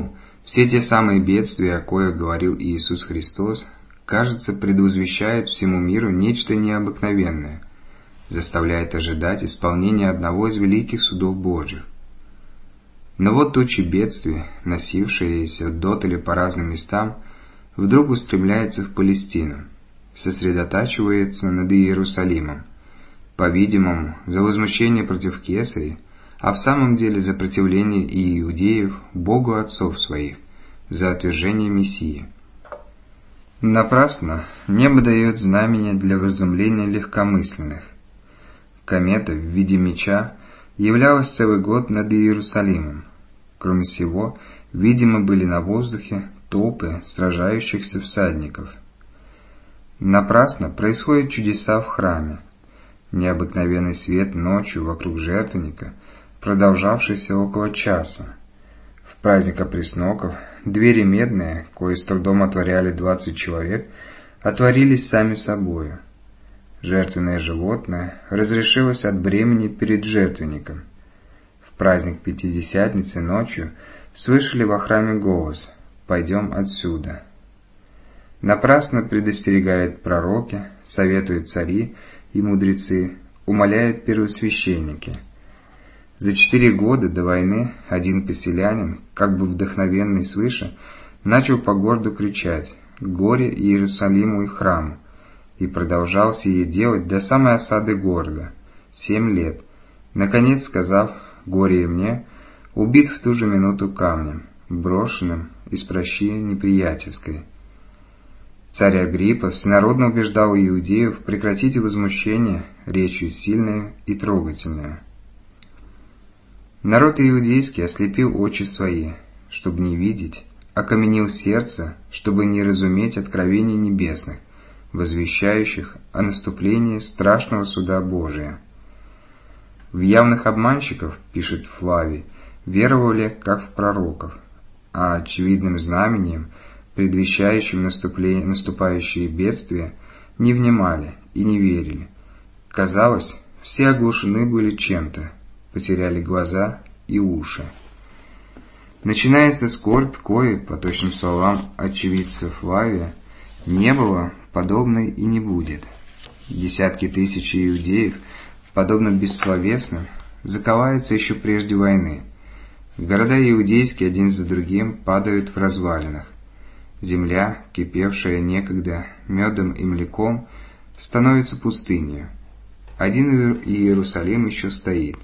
Все те самые бедствия, о коих говорил Иисус Христос, кажется, предвозвещают всему миру нечто необыкновенное, заставляет ожидать исполнения одного из великих судов Божьих. Но вот тучи бедствий, носившиеся дотоле по разным местам, вдруг устремляются в Палестину, сосредотачиваются над Иерусалимом, по-видимому, за возмущение против Кесаря, а в самом деле за противление и иудеев Богу отцов своих, за отвержение Мессии. Напрасно небо дает знамения для вразумления легкомысленных. Комета в виде меча являлась целый год над Иерусалимом. Кроме всего, видимо были на воздухе толпы сражающихся всадников. Напрасно происходят чудеса в храме. Необыкновенный свет ночью вокруг жертвенника, продолжавшийся около часа. В праздник опресноков двери медные, кои с трудом отворяли двадцать человек, отворились сами собою. Жертвенное животное разрешилось от бремени перед жертвенником. В праздник Пятидесятницы ночью слышали во храме голос «Пойдем отсюда». Напрасно предостерегают пророки, советуют цари и мудрецы, умоляют первосвященники. За четыре года до войны один поселянин, как бы вдохновенный свыше, начал по городу кричать «Горе Иерусалиму и храму!» и продолжал сие делать до самой осады города, семь лет, наконец сказав «Горе и мне!», убит в ту же минуту камнем, брошенным из пращи неприятельской. Царь Агриппа всенародно убеждал иудеев прекратить возмущение речью сильную и трогательную. Народ иудейский ослепил очи свои, чтобы не видеть, окаменил сердце, чтобы не разуметь откровений небесных, возвещающих о наступлении страшного суда Божия. В явных обманщиков, пишет Флавий, веровали, как в пророков, а очевидным знамением, предвещающим наступающие бедствия, не внимали и не верили. Казалось, все оглушены были чем-то, потеряли глаза и уши. Начинается скорбь, кое, по точным словам очевидца Флавия, не было, подобной и не будет. Десятки тысяч иудеев, подобно бессловесным, заковаются еще прежде войны. Города иудейские один за другим падают в развалинах. Земля, кипевшая некогда медом и млеком, становится пустынью. Один Иерусалим еще стоит.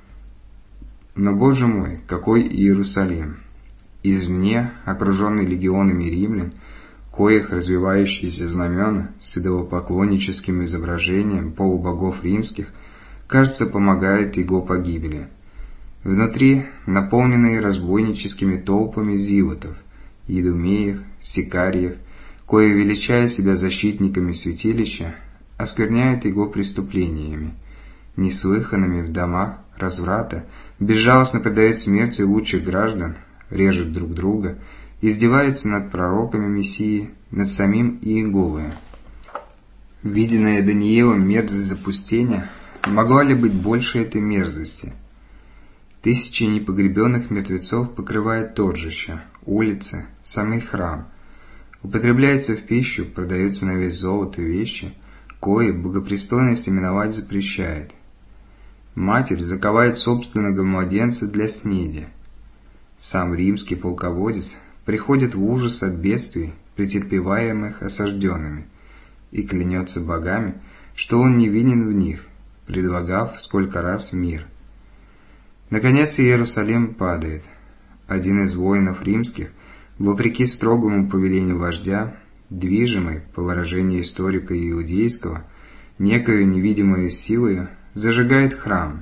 Но, Боже мой, какой Иерусалим! Извне, окруженный легионами римлян, коих развивающиеся знамена с идолопоклонническим изображением полубогов римских, кажется, помогают его погибели. Внутри наполненные разбойническими толпами зилотов, идумеев, сикариев, кои, величая себя защитниками святилища, оскверняют его преступлениями, неслыханными в домах разврата, безжалостно предают смерти лучших граждан, режут друг друга, издеваются над пророками Мессии, над самим Иеговою. Виденная Даниилом мерзость запустения могла ли быть больше этой мерзости? Тысячи непогребенных мертвецов покрывает торжище, улицы, самый храм. Употребляется в пищу, продаются на весь золото вещи, кои богопристойность именовать запрещает. Матерь заковает собственного младенца для снеди. Сам римский полководец приходит в ужас от бедствий, претерпеваемых осажденными, и клянется богами, что он не винен в них, предлагав сколько раз мир. Наконец Иерусалим падает. Один из воинов римских, вопреки строгому повелению вождя, движимый, по выражению историка иудейского, некою невидимой силою, зажигает храм.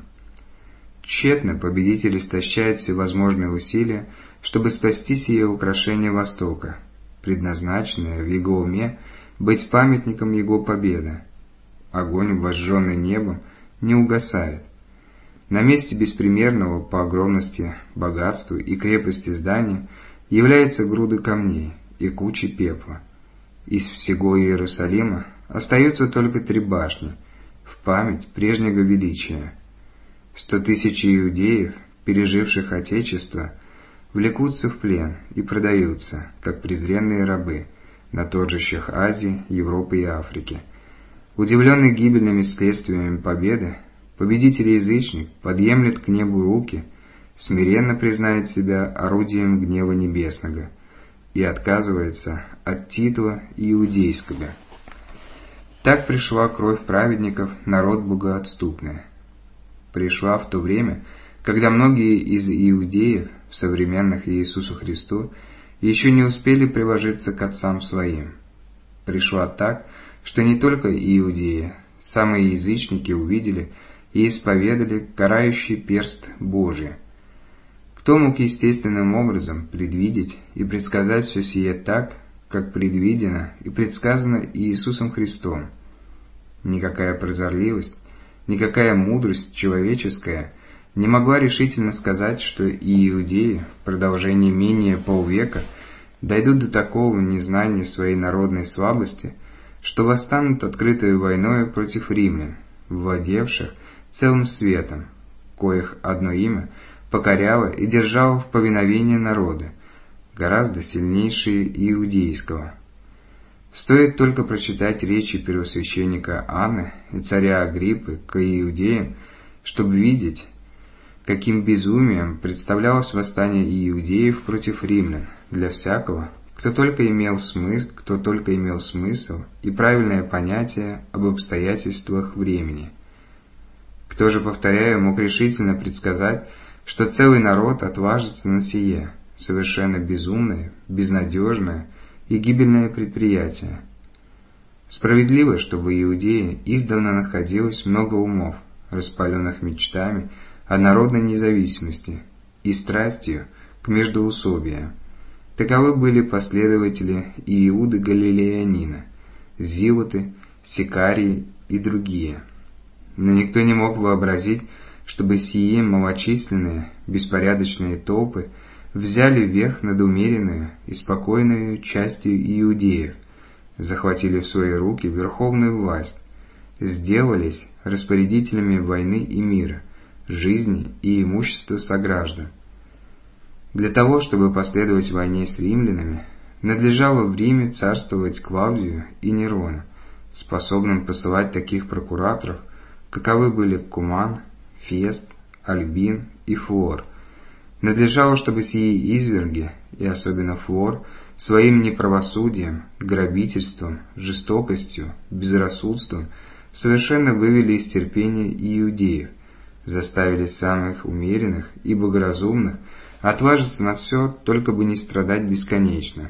Тщетно победитель истощает всевозможные усилия, чтобы спасти сие украшение Востока, предназначенное в его уме быть памятником его победы. Огонь, вожженный небом, не угасает. На месте беспримерного по огромности, богатству и крепости здания являются груды камней и кучи пепла. Из всего Иерусалима остаются только три башни, в память прежнего величия. Сто тысяч иудеев, переживших Отечество, влекутся в плен и продаются, как презренные рабы, на торжищах Азии, Европы и Африки. Удивленный гибельными следствиями победы, победитель-язычник подъемлет к небу руки, смиренно признает себя орудием гнева небесного и отказывается от титула иудейского. Так пришла кровь праведников, народ богоотступный. Пришла в то время, когда многие из иудеев, современных Иисусу Христу, еще не успели приложиться к отцам своим. Пришла так, что не только иудеи, самые язычники увидели и исповедали карающий перст Божий. Кто мог естественным образом предвидеть и предсказать все сие так, как предвидено и предсказано Иисусом Христом? Никакая прозорливость, никакая мудрость человеческая не могла решительно сказать, что и иудеи в продолжении менее полвека дойдут до такого незнания своей народной слабости, что восстанут открытой войною против римлян, владевших целым светом, коих одно имя покоряло и держало в повиновении народы, гораздо сильнейшие иудейского. Стоит только прочитать речи первосвященника Анны и царя Агриппы к иудеям, чтобы видеть, каким безумием представлялось восстание иудеев против римлян для всякого, кто только имел смысл, кто только имел смысл и правильное понятие об обстоятельствах времени. Кто же, повторяю, мог решительно предсказать, что целый народ отважится на сие, совершенно безумное, безнадежное и гибельное предприятие? Справедливо, чтобы в Иудее издавна находилось много умов, распаленных мечтами о народной независимости и страстью к междоусобию. Таковы были последователи Иуды Галилеянина, Зилоты, Сикарии и другие. Но никто не мог вообразить, чтобы сии малочисленные, беспорядочные толпы взяли верх над умеренную и спокойную частью иудеев, захватили в свои руки верховную власть, сделались распорядителями войны и мира, жизни и имущества сограждан. Для того, чтобы последовать войне с римлянами, надлежало в Риме царствовать Клавдию и Нерону, способным посылать таких прокураторов, каковы были Куман, Фест, Альбин и Флор. Надлежало, чтобы сии изверги, и особенно Флор, своим неправосудием, грабительством, жестокостью, безрассудством совершенно вывели из терпения иудеев, заставили самых умеренных и богоразумных отважиться на все, только бы не страдать бесконечно.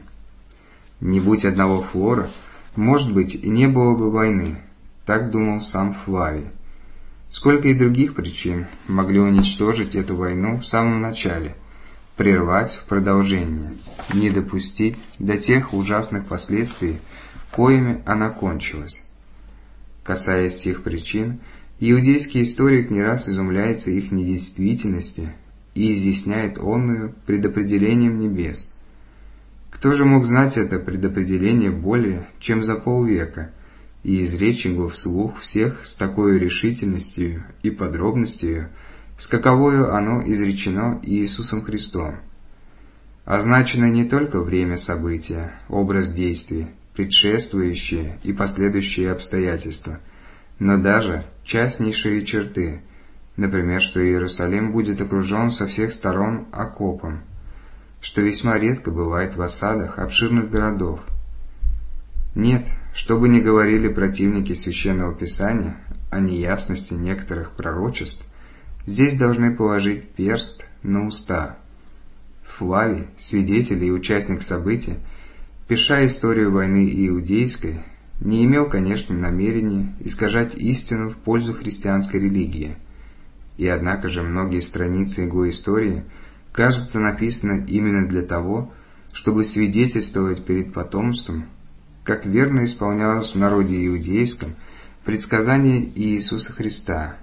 Не будь одного Флора, может быть, и не было бы войны, так думал сам Флавий. Сколько и других причин могли уничтожить эту войну в самом начале, прервать в продолжении, не допустить до тех ужасных последствий, коими она кончилась. Касаясь тех причин, иудейский историк не раз изумляется их недействительности и изъясняет онную предопределением небес. Кто же мог знать это предопределение более, чем за полвека, и изречь его вслух всех с такой решительностью и подробностью, с каковою оно изречено Иисусом Христом? Означено не только время события, образ действий, предшествующие и последующие обстоятельства, но даже частнейшие черты, например, что Иерусалим будет окружен со всех сторон окопом, что весьма редко бывает в осадах обширных городов. Нет, что бы ни говорили противники Священного Писания о неясности некоторых пророчеств, здесь должны положить перст на уста. Флавий, свидетель и участник события, пиша историю войны иудейской, не имел, конечно, намерения искажать истину в пользу христианской религии. И однако же многие страницы его истории, кажется, написаны именно для того, чтобы свидетельствовать перед потомством, как верно исполнялось в народе иудейском предсказание Иисуса Христа.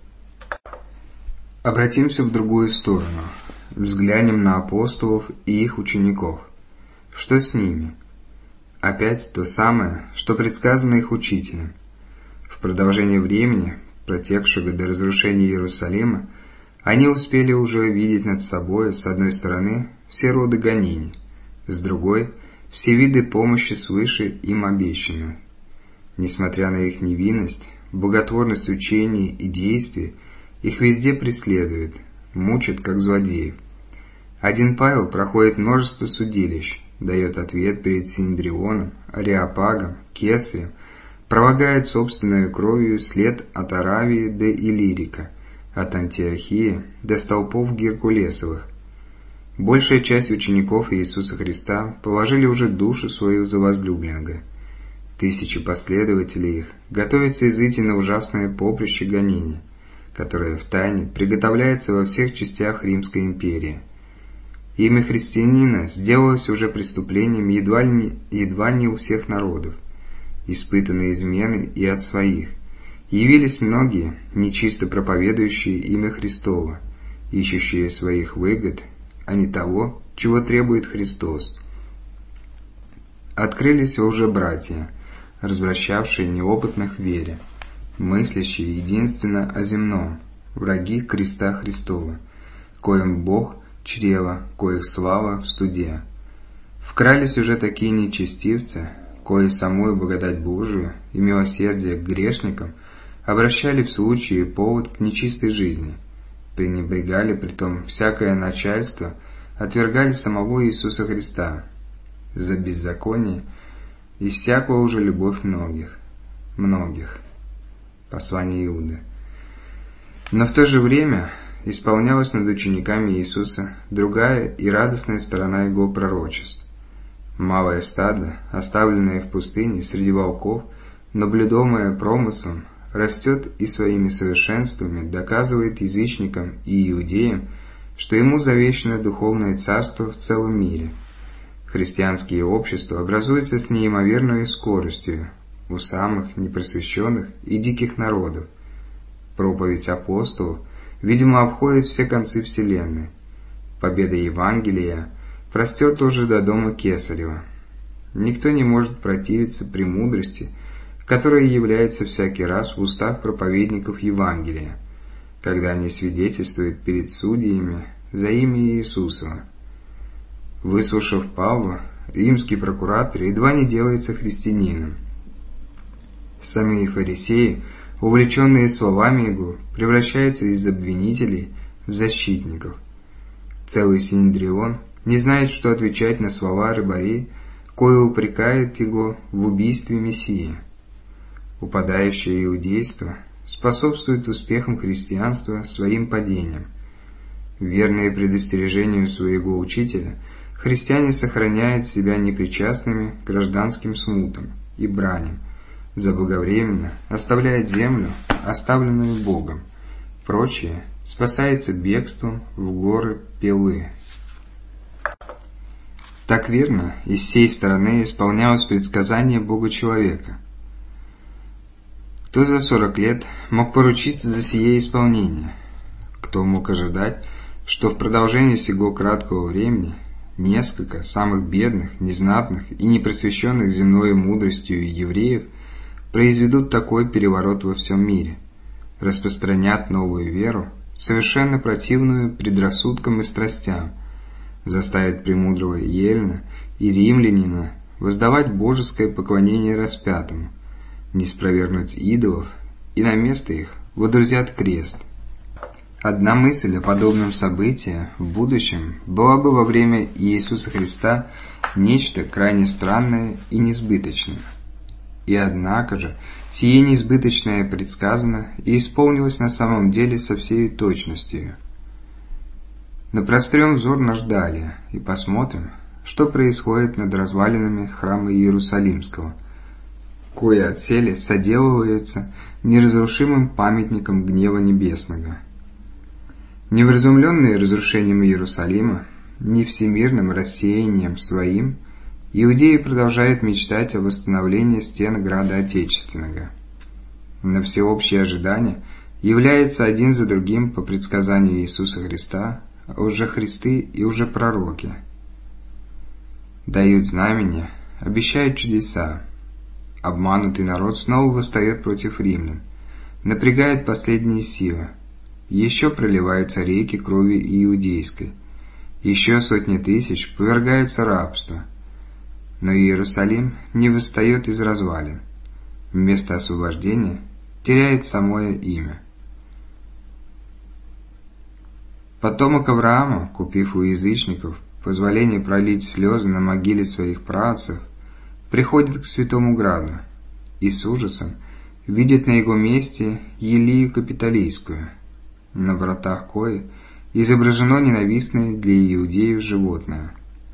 Обратимся в другую сторону, взглянем на апостолов и их учеников. Что с ними? Опять то самое, что предсказано их учителем. В продолжении времени, протекшего до разрушения Иерусалима, они успели уже видеть над собой, с одной стороны, все роды гонений, с другой – все виды помощи свыше им обещаны. Несмотря на их невинность, боготворность учения и действий, их везде преследуют, мучат, как злодеев. Один Павел проходит множество судилищ, дает ответ перед Синедрионом, Ареопагом, Кесарем, пролагает собственной кровью след от Аравии до Иллирика, от Антиохии до столпов Геркулесовых. Большая часть учеников Иисуса Христа положили уже душу свою за возлюбленного. Тысячи последователей их готовятся изыти на ужасное поприще гонения, которое втайне приготовляется во всех частях Римской империи. Имя христианина сделалось уже преступлением едва не, едва не у всех народов. Испытанные измены и от своих, явились многие, нечисто проповедующие имя Христово, ищущие своих выгод, а не того, чего требует Христос. Открылись лжебратья, развращавшие неопытных в вере, мыслящие единственно о земном, враги креста Христова, коим Бог – чрево, коих слава в студе. Вкрались уже такие нечестивцы, кои самую благодать Божию и милосердие к грешникам обращали в случае повод к нечистой жизни, пренебрегали притом всякое начальство, отвергали самого Иисуса Христа за беззаконие и всякую уже любовь многих, многих. Послание Иуды. Но в то же время исполнялась над учениками Иисуса другая и радостная сторона Его пророчеств. Малое стадо, оставленное в пустыне среди волков, наблюдаемое промыслом, растет и своими совершенствами доказывает язычникам и иудеям, что ему завещано духовное царство в целом мире. Христианские общества образуются с неимоверной скоростью у самых непросвещенных и диких народов. Проповедь апостолов, видимо, обходит все концы вселенной. Победа Евангелия простерта уже до дома Кесарева. Никто не может противиться премудрости, которая является всякий раз в устах проповедников Евангелия, когда они свидетельствуют перед судьями за имя Иисусова. Выслушав Павла, римский прокуратор едва не делается христианином. Сами фарисеи, увлеченные словами его, превращаются из обвинителей в защитников. Целый Синедрион не знает, что отвечать на слова рыбарей, кои упрекают его в убийстве Мессии. Упадающее иудейство способствует успехам христианства своим падением. Верные предостережению своего учителя, христиане сохраняют себя непричастными к гражданским смутам и браням, заблаговременно оставляют землю, оставленную Богом. Прочие спасаются бегством в горы Пелы. Так верно, из сей стороны исполнялось предсказание Бога-человека. Кто за сорок лет мог поручиться за сие исполнение? Кто мог ожидать, что в продолжении сего краткого времени несколько самых бедных, незнатных и непросвещенных земной мудростью евреев произведут такой переворот во всем мире, распространят новую веру, совершенно противную предрассудкам и страстям, заставят премудрого Елена и римлянина воздавать божеское поклонение распятому, не спровергнуть идолов и на место их водрузят крест. Одна мысль о подобном событии в будущем была бы во время Иисуса Христа нечто крайне странное и несбыточное. И однако же сие несбыточное предсказано и исполнилось на самом деле со всей точностью. Напрострем взор наш далее и посмотрим, что происходит над развалинами храма Иерусалимского, кои отселе соделываются неразрушимым памятником гнева небесного. Невразумленные разрушением Иерусалима, ни всемирным рассеянием своим, иудеи продолжают мечтать о восстановлении стен града Отечественного. На всеобщее ожидание являются один за другим по предсказанию Иисуса Христа уже Христы и уже пророки. Дают знамения, обещают чудеса. Обманутый народ снова восстает против римлян, напрягает последние силы. Еще проливаются реки крови иудейской. Еще сотни тысяч повергаются рабству, но Иерусалим не восстает из развалин. Вместо освобождения теряет самое имя. Потомок Авраама, купив у язычников позволение пролить слезы на могиле своих праотцев, приходит к Святому Граду и с ужасом видит на его месте Елию Капитолийскую, на вратах кои изображено ненавистное для иудеев животное.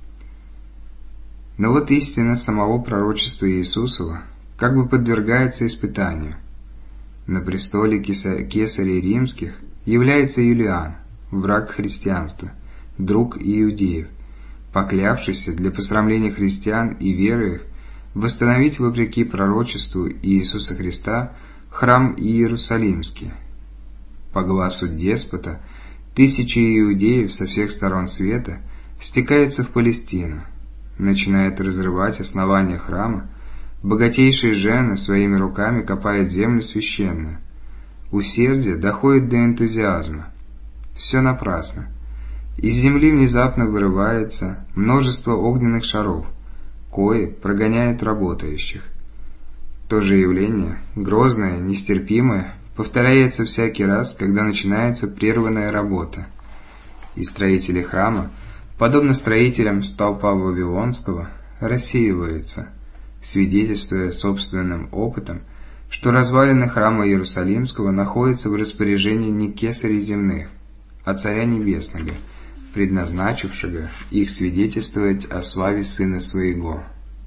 Но вот истина самого пророчества Иисусова как бы подвергается испытанию. На престоле кесарей римских является Юлиан, враг христианства, друг иудеев, поклявшийся для посрамления христиан и веры их восстановить вопреки пророчеству Иисуса Христа храм Иерусалимский. По гласу деспота тысячи иудеев со всех сторон света стекаются в Палестину, начинают разрывать основание храма, богатейшие жены своими руками копают землю священную. Усердие доходит до энтузиазма. Все напрасно. Из земли внезапно вырывается множество огненных шаров, кои прогоняют работающих. То же явление, грозное, нестерпимое, повторяется всякий раз, когда начинается прерванная работа. И строители храма, подобно строителям столпа Вавилонского, рассеиваются, свидетельствуя собственным опытом, что развалины храма Иерусалимского находятся в распоряжении не кесарей земных, а Царя Небесного, предназначившего их свидетельствовать о славе Сына Своего.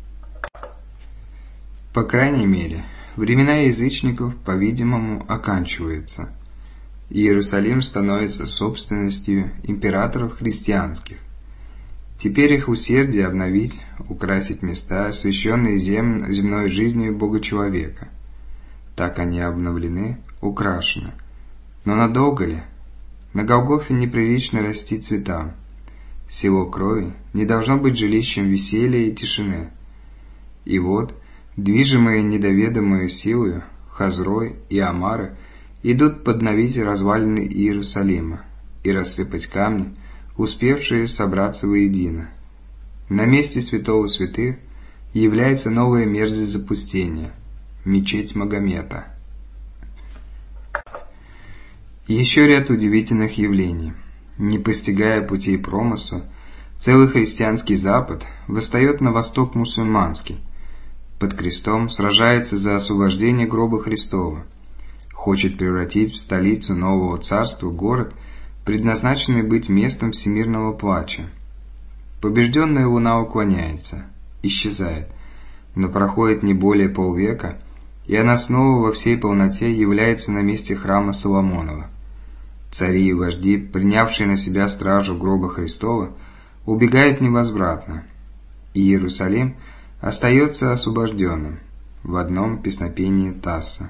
По крайней мере, времена язычников, по-видимому, оканчиваются. Иерусалим становится собственностью императоров христианских. Теперь их усердие обновить, украсить места, освященные зем... земной жизнью Бога-человека. Так они обновлены, украшены. Но надолго ли? На Голгофе неприлично расти цветам. Село крови не должно быть жилищем веселья и тишины. И вот, движимые недоведомую силою, Хазрой и Амары идут подновить развалины Иерусалима и рассыпать камни, успевшие собраться воедино. На месте святого святых является новая мерзость запустения – мечеть Магомета. Еще ряд удивительных явлений. Не постигая путей промысла, целый христианский Запад восстает на восток мусульманский, под крестом сражается за освобождение гроба Христова, хочет превратить в столицу нового царства город, предназначенный быть местом всемирного плача. Побежденная луна уклоняется, исчезает, но проходит не более полвека, и она снова во всей полноте является на месте храма Соломонова. Цари и вожди, принявшие на себя стражу гроба Христова, убегают невозвратно, и Иерусалим остается освобожденным в одном песнопении Тасса.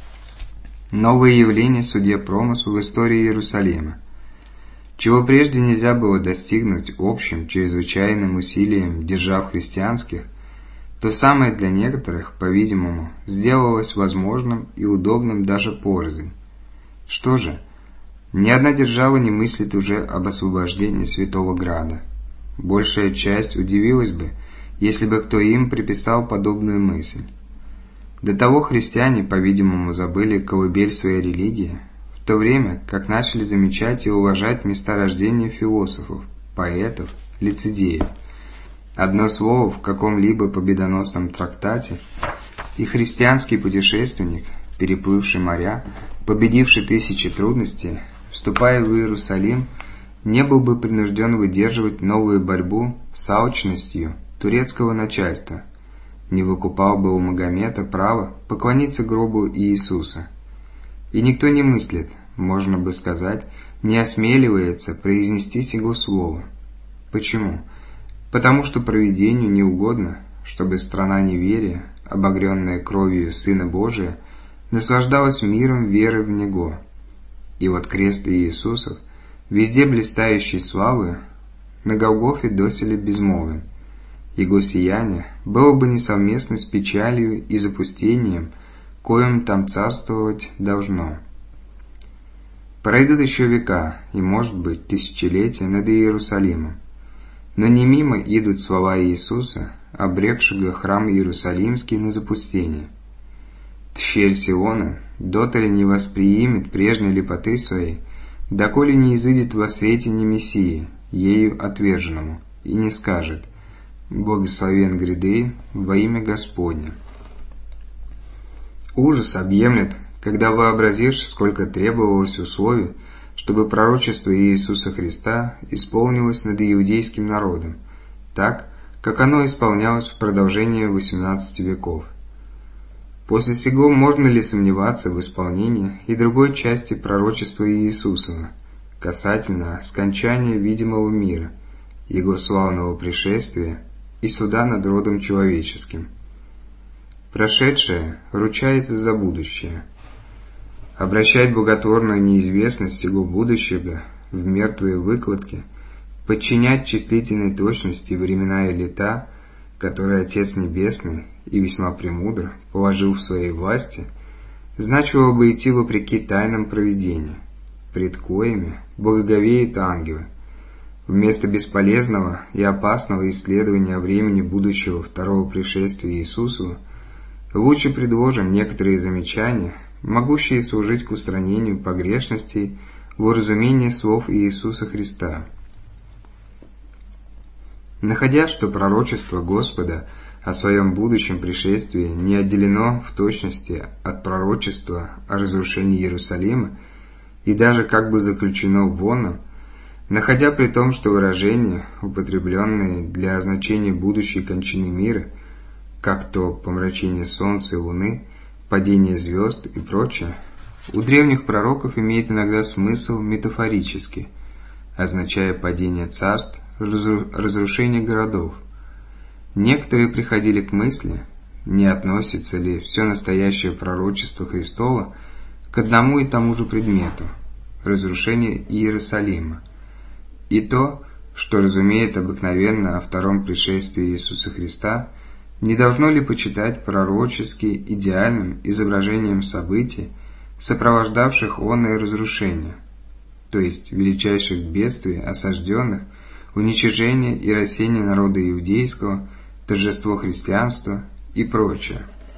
Новое явление суде промыслу в истории Иерусалима. Чего прежде нельзя было достигнуть общим, чрезвычайным усилием держав христианских, то самое для некоторых, по-видимому, сделалось возможным и удобным даже порознь. Что же? Ни одна держава не мыслит уже об освобождении Святого Града. Большая часть удивилась бы, если бы кто им приписал подобную мысль. До того христиане, по-видимому, забыли колыбель своей религии, в то время как начали замечать и уважать места рождения философов, поэтов, лицедеев. Одно слово в каком-либо победоносном трактате, и христианский путешественник, переплывший моря, победивший тысячи трудностей, вступая в Иерусалим, не был бы принужден выдерживать новую борьбу с алчностью турецкого начальства, не выкупал бы у Магомета право поклониться гробу Иисуса. И никто не мыслит, можно бы сказать, не осмеливается произнести сего слова. Почему? Потому что провидению не угодно, чтобы страна неверия, обогренная кровью Сына Божия, наслаждалась миром веры в Него. И вот крест Иисусов, везде блистающий славою, на Голгофе доселе безмолвен. Его сияние было бы несовместно с печалью и запустением, коим там царствовать должно. Пройдут еще века, и, может быть, тысячелетия над Иерусалимом. Но не мимо идут слова Иисуса, обрекшего храм Иерусалимский на запустение. Тщель Сиона дотоле не восприимет прежней лепоты своей, доколе не изыдет во свете Мессии, ею отверженному, и не скажет: «Благословен гряды во имя Господне». Ужас объемлет, когда вообразишь, сколько требовалось условий, чтобы пророчество Иисуса Христа исполнилось над иудейским народом, так, как оно исполнялось в продолжении восемнадцати веков. После сего можно ли сомневаться в исполнении и другой части пророчества Иисусова, касательно скончания видимого мира, Его славного пришествия и суда над родом человеческим? Прошедшее ручается за будущее. Обращать боготворную неизвестность Его будущего в мертвые выкладки, подчинять числительной точности времена и лета, которые Отец Небесный и весьма премудро положил в своей власти, значило бы идти вопреки тайнам провидения, пред коими благоговеют ангелы. Вместо бесполезного и опасного исследования времени будущего второго пришествия Иисусова лучше предложим некоторые замечания, могущие служить к устранению погрешностей в уразумении слов Иисуса Христа. Находя, что пророчество Господа о своем будущем пришествии не отделено в точности от пророчества о разрушении Иерусалима и даже как бы заключено воном, находя при том, что выражения, употребленные для означения будущей кончины мира, как то помрачение солнца и луны, падение звезд и прочее, у древних пророков имеет иногда смысл метафорический, означая падение царств, разрушение городов. Некоторые приходили к мысли, не относится ли все настоящее пророчество Христово к одному и тому же предмету – разрушение Иерусалима, и то, что разумеет обыкновенно о втором пришествии Иисуса Христа, не должно ли почитать пророчески идеальным изображением событий, сопровождавших оное разрушение, то есть величайших бедствий, осажденных, уничижение и рассеяние народа иудейского, торжество христианства и прочее.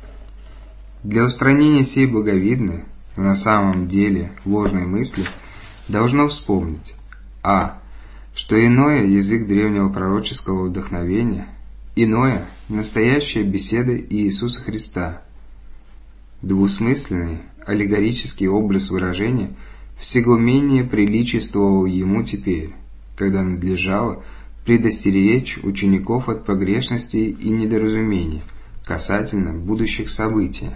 Для устранения сей благовидной, но на самом деле ложной мысли, должно вспомнить: а. что иное язык древнего пророческого вдохновения, иное настоящая беседа Иисуса Христа. Двусмысленный, аллегорический образ выражения всего менее приличествовал ему теперь, когда надлежало предостеречь учеников от погрешностей и недоразумений касательно будущих событий.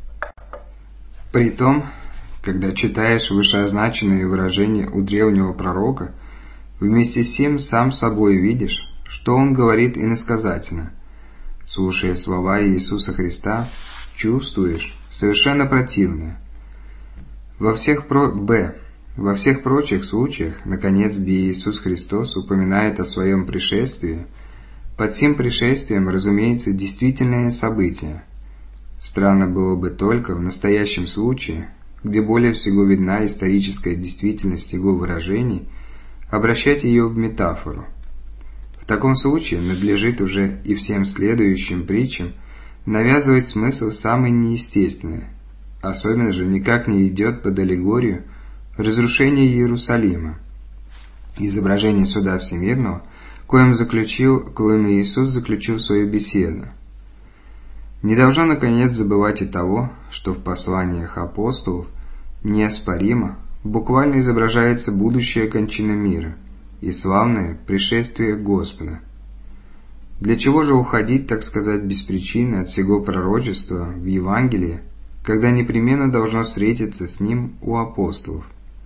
Притом, когда читаешь вышеозначенные выражения у древнего пророка, вместе с тем сам собой видишь, что он говорит иносказательно. Слушая слова Иисуса Христа, чувствуешь совершенно противное. Во всех про... Б. Во всех прочих случаях, наконец, где Иисус Христос упоминает о своем пришествии, под сим пришествием разумеется действительное событие. Странно было бы только в настоящем случае, где более всего видна историческая действительность его выражений, обращать ее в метафору. В таком случае надлежит уже и всем следующим притчам навязывать смысл самый неестественный, особенно же никак не идет под аллегорию разрушение Иерусалима, изображение суда всемирного, коим, заключил, коим Иисус заключил свою беседу. Не должно, наконец, забывать и того, что в посланиях апостолов неоспоримо буквально изображается будущая кончина мира и славное пришествие Господа. Для чего же уходить, так сказать, без причины от сего пророчества в Евангелии, когда непременно должно встретиться с ним у апостолов?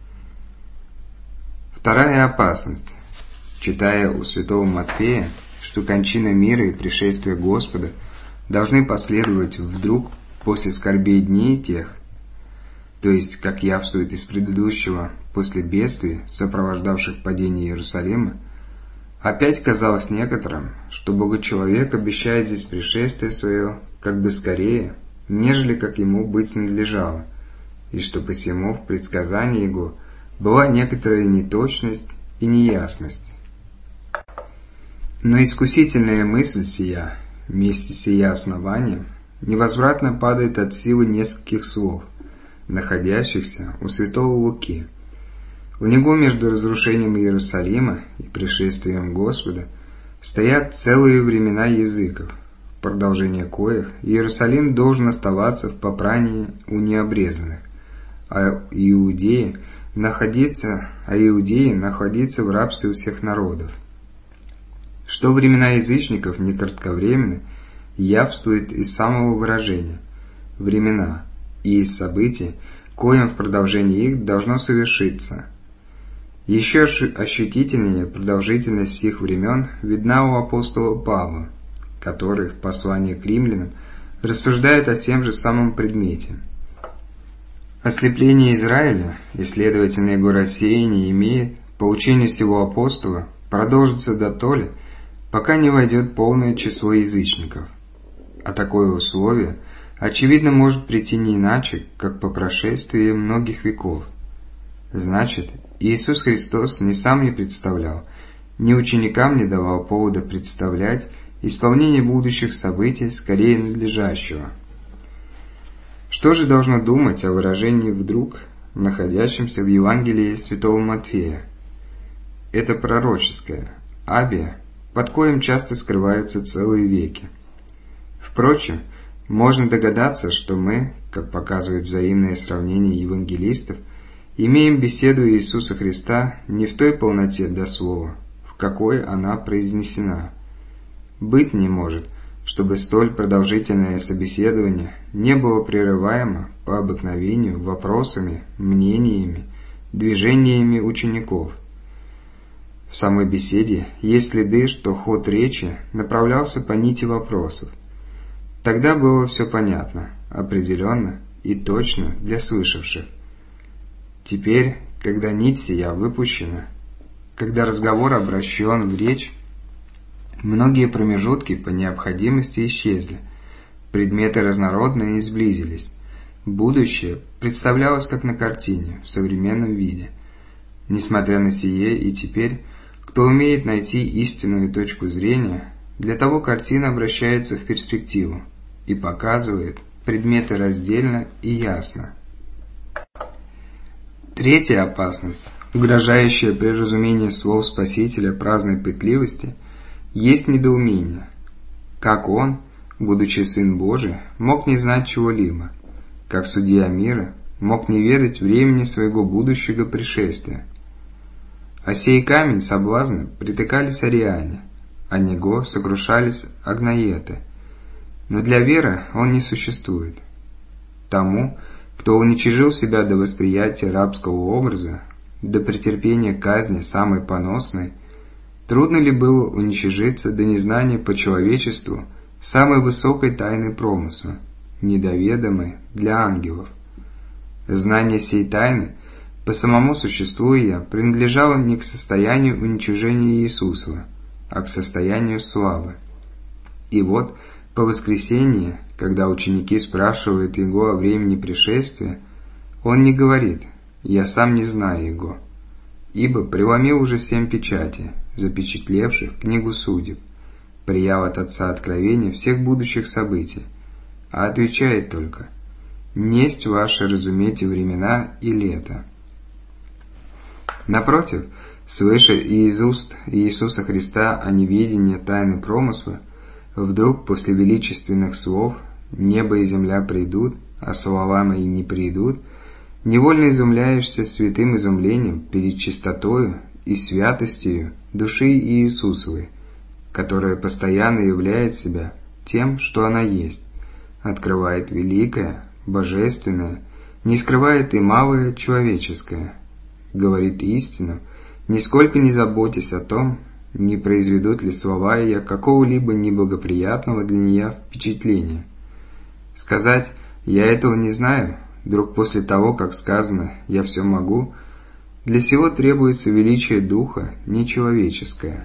Вторая опасность. Читая у святого Матфея, что кончина мира и пришествие Господа должны последовать вдруг после скорбей дней тех, то есть, как явствует из предыдущего, после бедствий, сопровождавших падение Иерусалима, опять казалось некоторым, что Богочеловек обещает здесь пришествие свое как бы скорее, нежели как ему быть надлежало, и что посему в предсказании его была некоторая неточность и неясность. Но искусительная мысль сия, вместе с ее основанием, невозвратно падает от силы нескольких слов, находящихся у святого Луки. У него между разрушением Иерусалима и пришествием Господа стоят целые времена языков, в продолжение коих Иерусалим должен оставаться в попрании у необрезанных, а иудеи находиться, а иудеи находиться в рабстве у всех народов. Что времена язычников не кратковременны, явствует из самого выражения «времена» и из событий, коим в продолжении их должно совершиться. Еще ощутительнее продолжительность сих времен видна у апостола Павла, который в послании к римлянам рассуждает о тем же самом предмете. Ослепление Израиля и, следовательно, его рассеяние имеет, по учению сего апостола, продолжится дотоле, пока не войдет полное число язычников. А такое условие, очевидно, может прийти не иначе, как по прошествии многих веков. Значит, Иисус Христос ни сам не представлял, ни ученикам не давал повода представлять исполнение будущих событий, скорее надлежащего. Что же должно думать о выражении «вдруг», находящемся в Евангелии святого Матфея? Это пророческое, абия, под коим часто скрываются целые веки. Впрочем, можно догадаться, что мы, как показывает взаимное сравнение евангелистов, имеем беседу Иисуса Христа не в той полноте до слова, в какой она произнесена. Быть не может, чтобы столь продолжительное собеседование не было прерываемо по обыкновению вопросами, мнениями, движениями учеников. В самой беседе есть следы, что ход речи направлялся по нити вопросов. Тогда было все понятно, определенно и точно для слышавших. Теперь, когда нить сия выпущена, когда разговор обращен в речь, многие промежутки по необходимости исчезли, предметы разнородные и сблизились. Будущее представлялось как на картине, в современном виде. Несмотря на сие, и теперь, кто умеет найти истинную точку зрения, для того картина обращается в перспективу и показывает предметы раздельно и ясно. Третья опасность, угрожающая при разумении слов Спасителя праздной пытливости, есть недоумение. Как он, будучи Сын Божий, мог не знать чего-либо, как судья мира мог не ведать времени своего будущего пришествия. О сей камень соблазна притыкались ариане, о него сокрушались агноеты. Но для веры он не существует. Тому, кто уничижил себя до восприятия рабского образа, до претерпения казни самой поносной, трудно ли было уничижиться до незнания по человечеству самой высокой тайны промысла, недоведомой для ангелов? Знание сей тайны, по самому существу ее, принадлежало не к состоянию уничижения Иисусова, а к состоянию славы. И вот, по воскресенье, когда ученики спрашивают его о времени пришествия, он не говорит «я сам не знаю его», ибо преломил уже семь печатей, запечатлевших книгу судеб, приял от Отца откровения всех будущих событий, а отвечает только «несть ваше разумейте времена и лето». Напротив, слыша из уст Иисуса Христа о неведении тайны промысла, вдруг после величественных слов «небо и земля придут, а слова мои не придут», невольно изумляешься святым изумлением перед чистотою и святостью души Иисусовой, которая постоянно являет себя тем, что она есть, открывает великое, божественное, не скрывает и малое человеческое, говорит истину, нисколько не заботясь о том, не произведут ли слова ее какого-либо неблагоприятного для нее впечатления. Сказать «я этого не знаю», вдруг после того, как сказано «я все могу», для сего требуется величие духа нечеловеческое.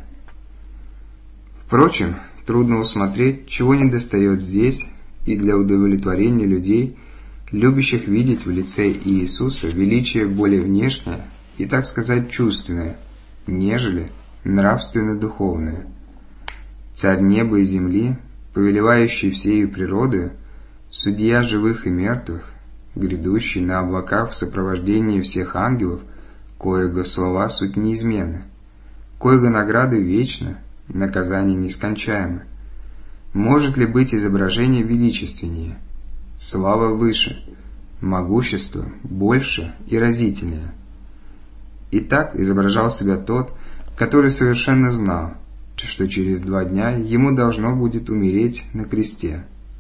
Впрочем, трудно усмотреть, чего недостает здесь и для удовлетворения людей, любящих видеть в лице Иисуса величие более внешнее, и, так сказать, чувственное, нежели нравственно-духовное. Царь неба и земли, повелевающий всею природою, судья живых и мертвых, грядущий на облаках в сопровождении всех ангелов, коего слова суть неизменны, коего награды вечны, наказание нескончаемо. Может ли быть изображение величественнее, слава выше, могущество больше и разительнее? И так изображал себя тот, который совершенно знал, что через два дня ему должно будет умереть на кресте.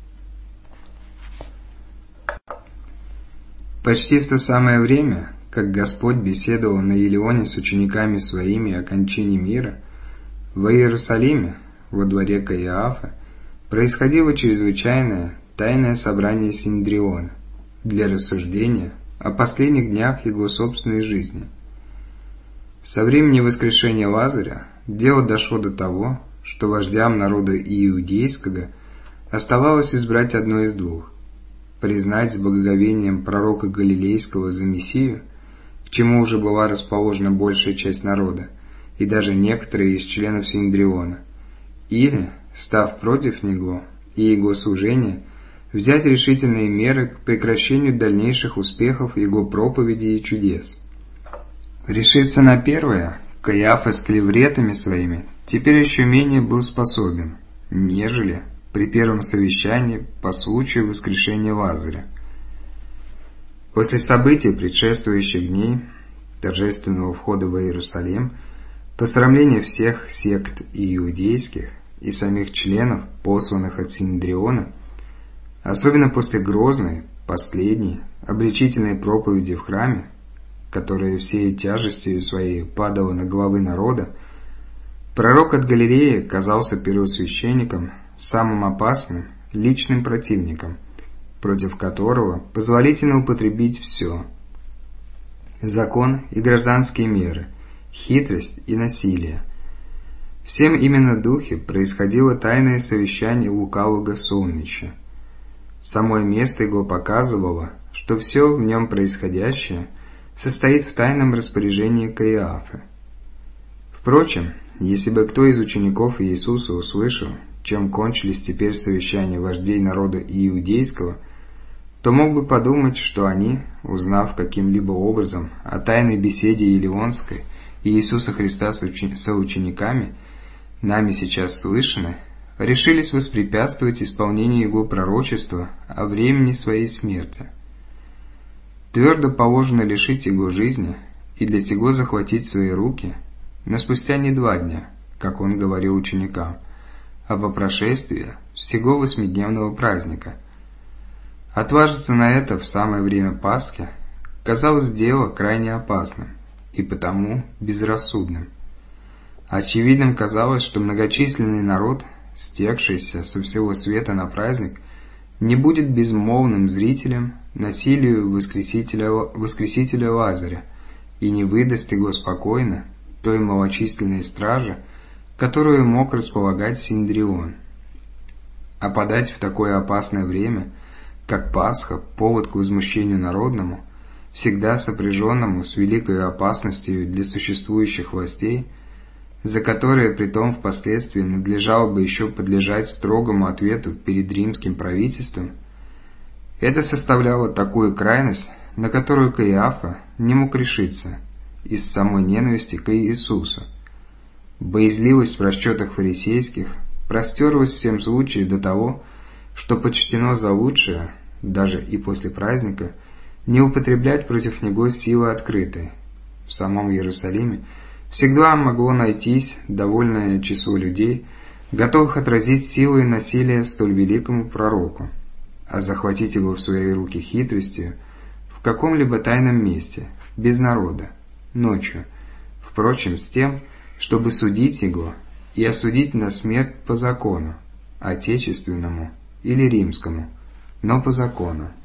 Почти в то самое время, как Господь беседовал на Елеоне с учениками своими о кончине мира, в Иерусалиме, во дворе Каиафа, происходило чрезвычайное тайное собрание Синедриона для рассуждения о последних днях его собственной жизни. Со времени воскрешения Лазаря дело дошло до того, что вождям народа иудейского оставалось избрать одно из двух: признать с благоговением пророка Галилейского за Мессию, к чему уже была расположена большая часть народа, и даже некоторые из членов Синедриона, или, став против него и его служения, взять решительные меры к прекращению дальнейших успехов его проповеди и чудес. Решиться на первое Каиафа с клевретами своими теперь еще менее был способен, нежели при первом совещании по случаю воскрешения Лазаря. После событий предшествующих дней торжественного входа в Иерусалим, посрамления всех сект иудейских и самих членов, посланных от Синедриона, особенно после грозной, последней, обличительной проповеди в храме, которая всей тяжестью своей падала на головы народа, пророк от Галилеи казался первосвященником самым опасным личным противником, против которого позволительно употребить все: закон и гражданские меры, хитрость и насилие. Всем именно духе происходило тайное совещание лукавого сонмища. Самое место его показывало, что все в нем происходящее состоит в тайном распоряжении Каиафы. Впрочем, если бы кто из учеников Иисуса услышал, чем кончились теперь совещания вождей народа иудейского, то мог бы подумать, что они, узнав каким-либо образом о тайной беседе Елеонской и Иисуса Христа со учениками, нами сейчас слышаны, решились воспрепятствовать исполнению его пророчества о времени своей смерти. Твердо положено лишить его жизни и для сего захватить в свои руки, но спустя не два дня, как он говорил ученикам, а по прошествии всего восьмидневного праздника. Отважиться на это в самое время Пасхи казалось дело крайне опасным и потому безрассудным. Очевидным казалось, что многочисленный народ, стекшийся со всего света на праздник, не будет безмолвным зрителем насилию воскресителя, воскресителя Лазаря и не выдаст его спокойно той малочисленной страже, которую мог располагать Синедрион. А подать в такое опасное время, как Пасха, повод к возмущению народному, всегда сопряженному с великой опасностью для существующих властей, за которые притом впоследствии надлежало бы еще подлежать строгому ответу перед римским правительством, это составляло такую крайность, на которую Каиафа не мог решиться из самой ненависти к Иисусу. Боязливость в расчетах фарисейских простерлась в всем случае до того, что почтено за лучшее, даже и после праздника, не употреблять против него силы открытой. В самом Иерусалиме всегда могло найтись довольное число людей, готовых отразить силу и насилие столь великому пророку, а захватить его в свои руки хитростью в каком-либо тайном месте, без народа, ночью, впрочем, с тем, чтобы судить его и осудить на смерть по закону, отечественному или римскому, но по закону.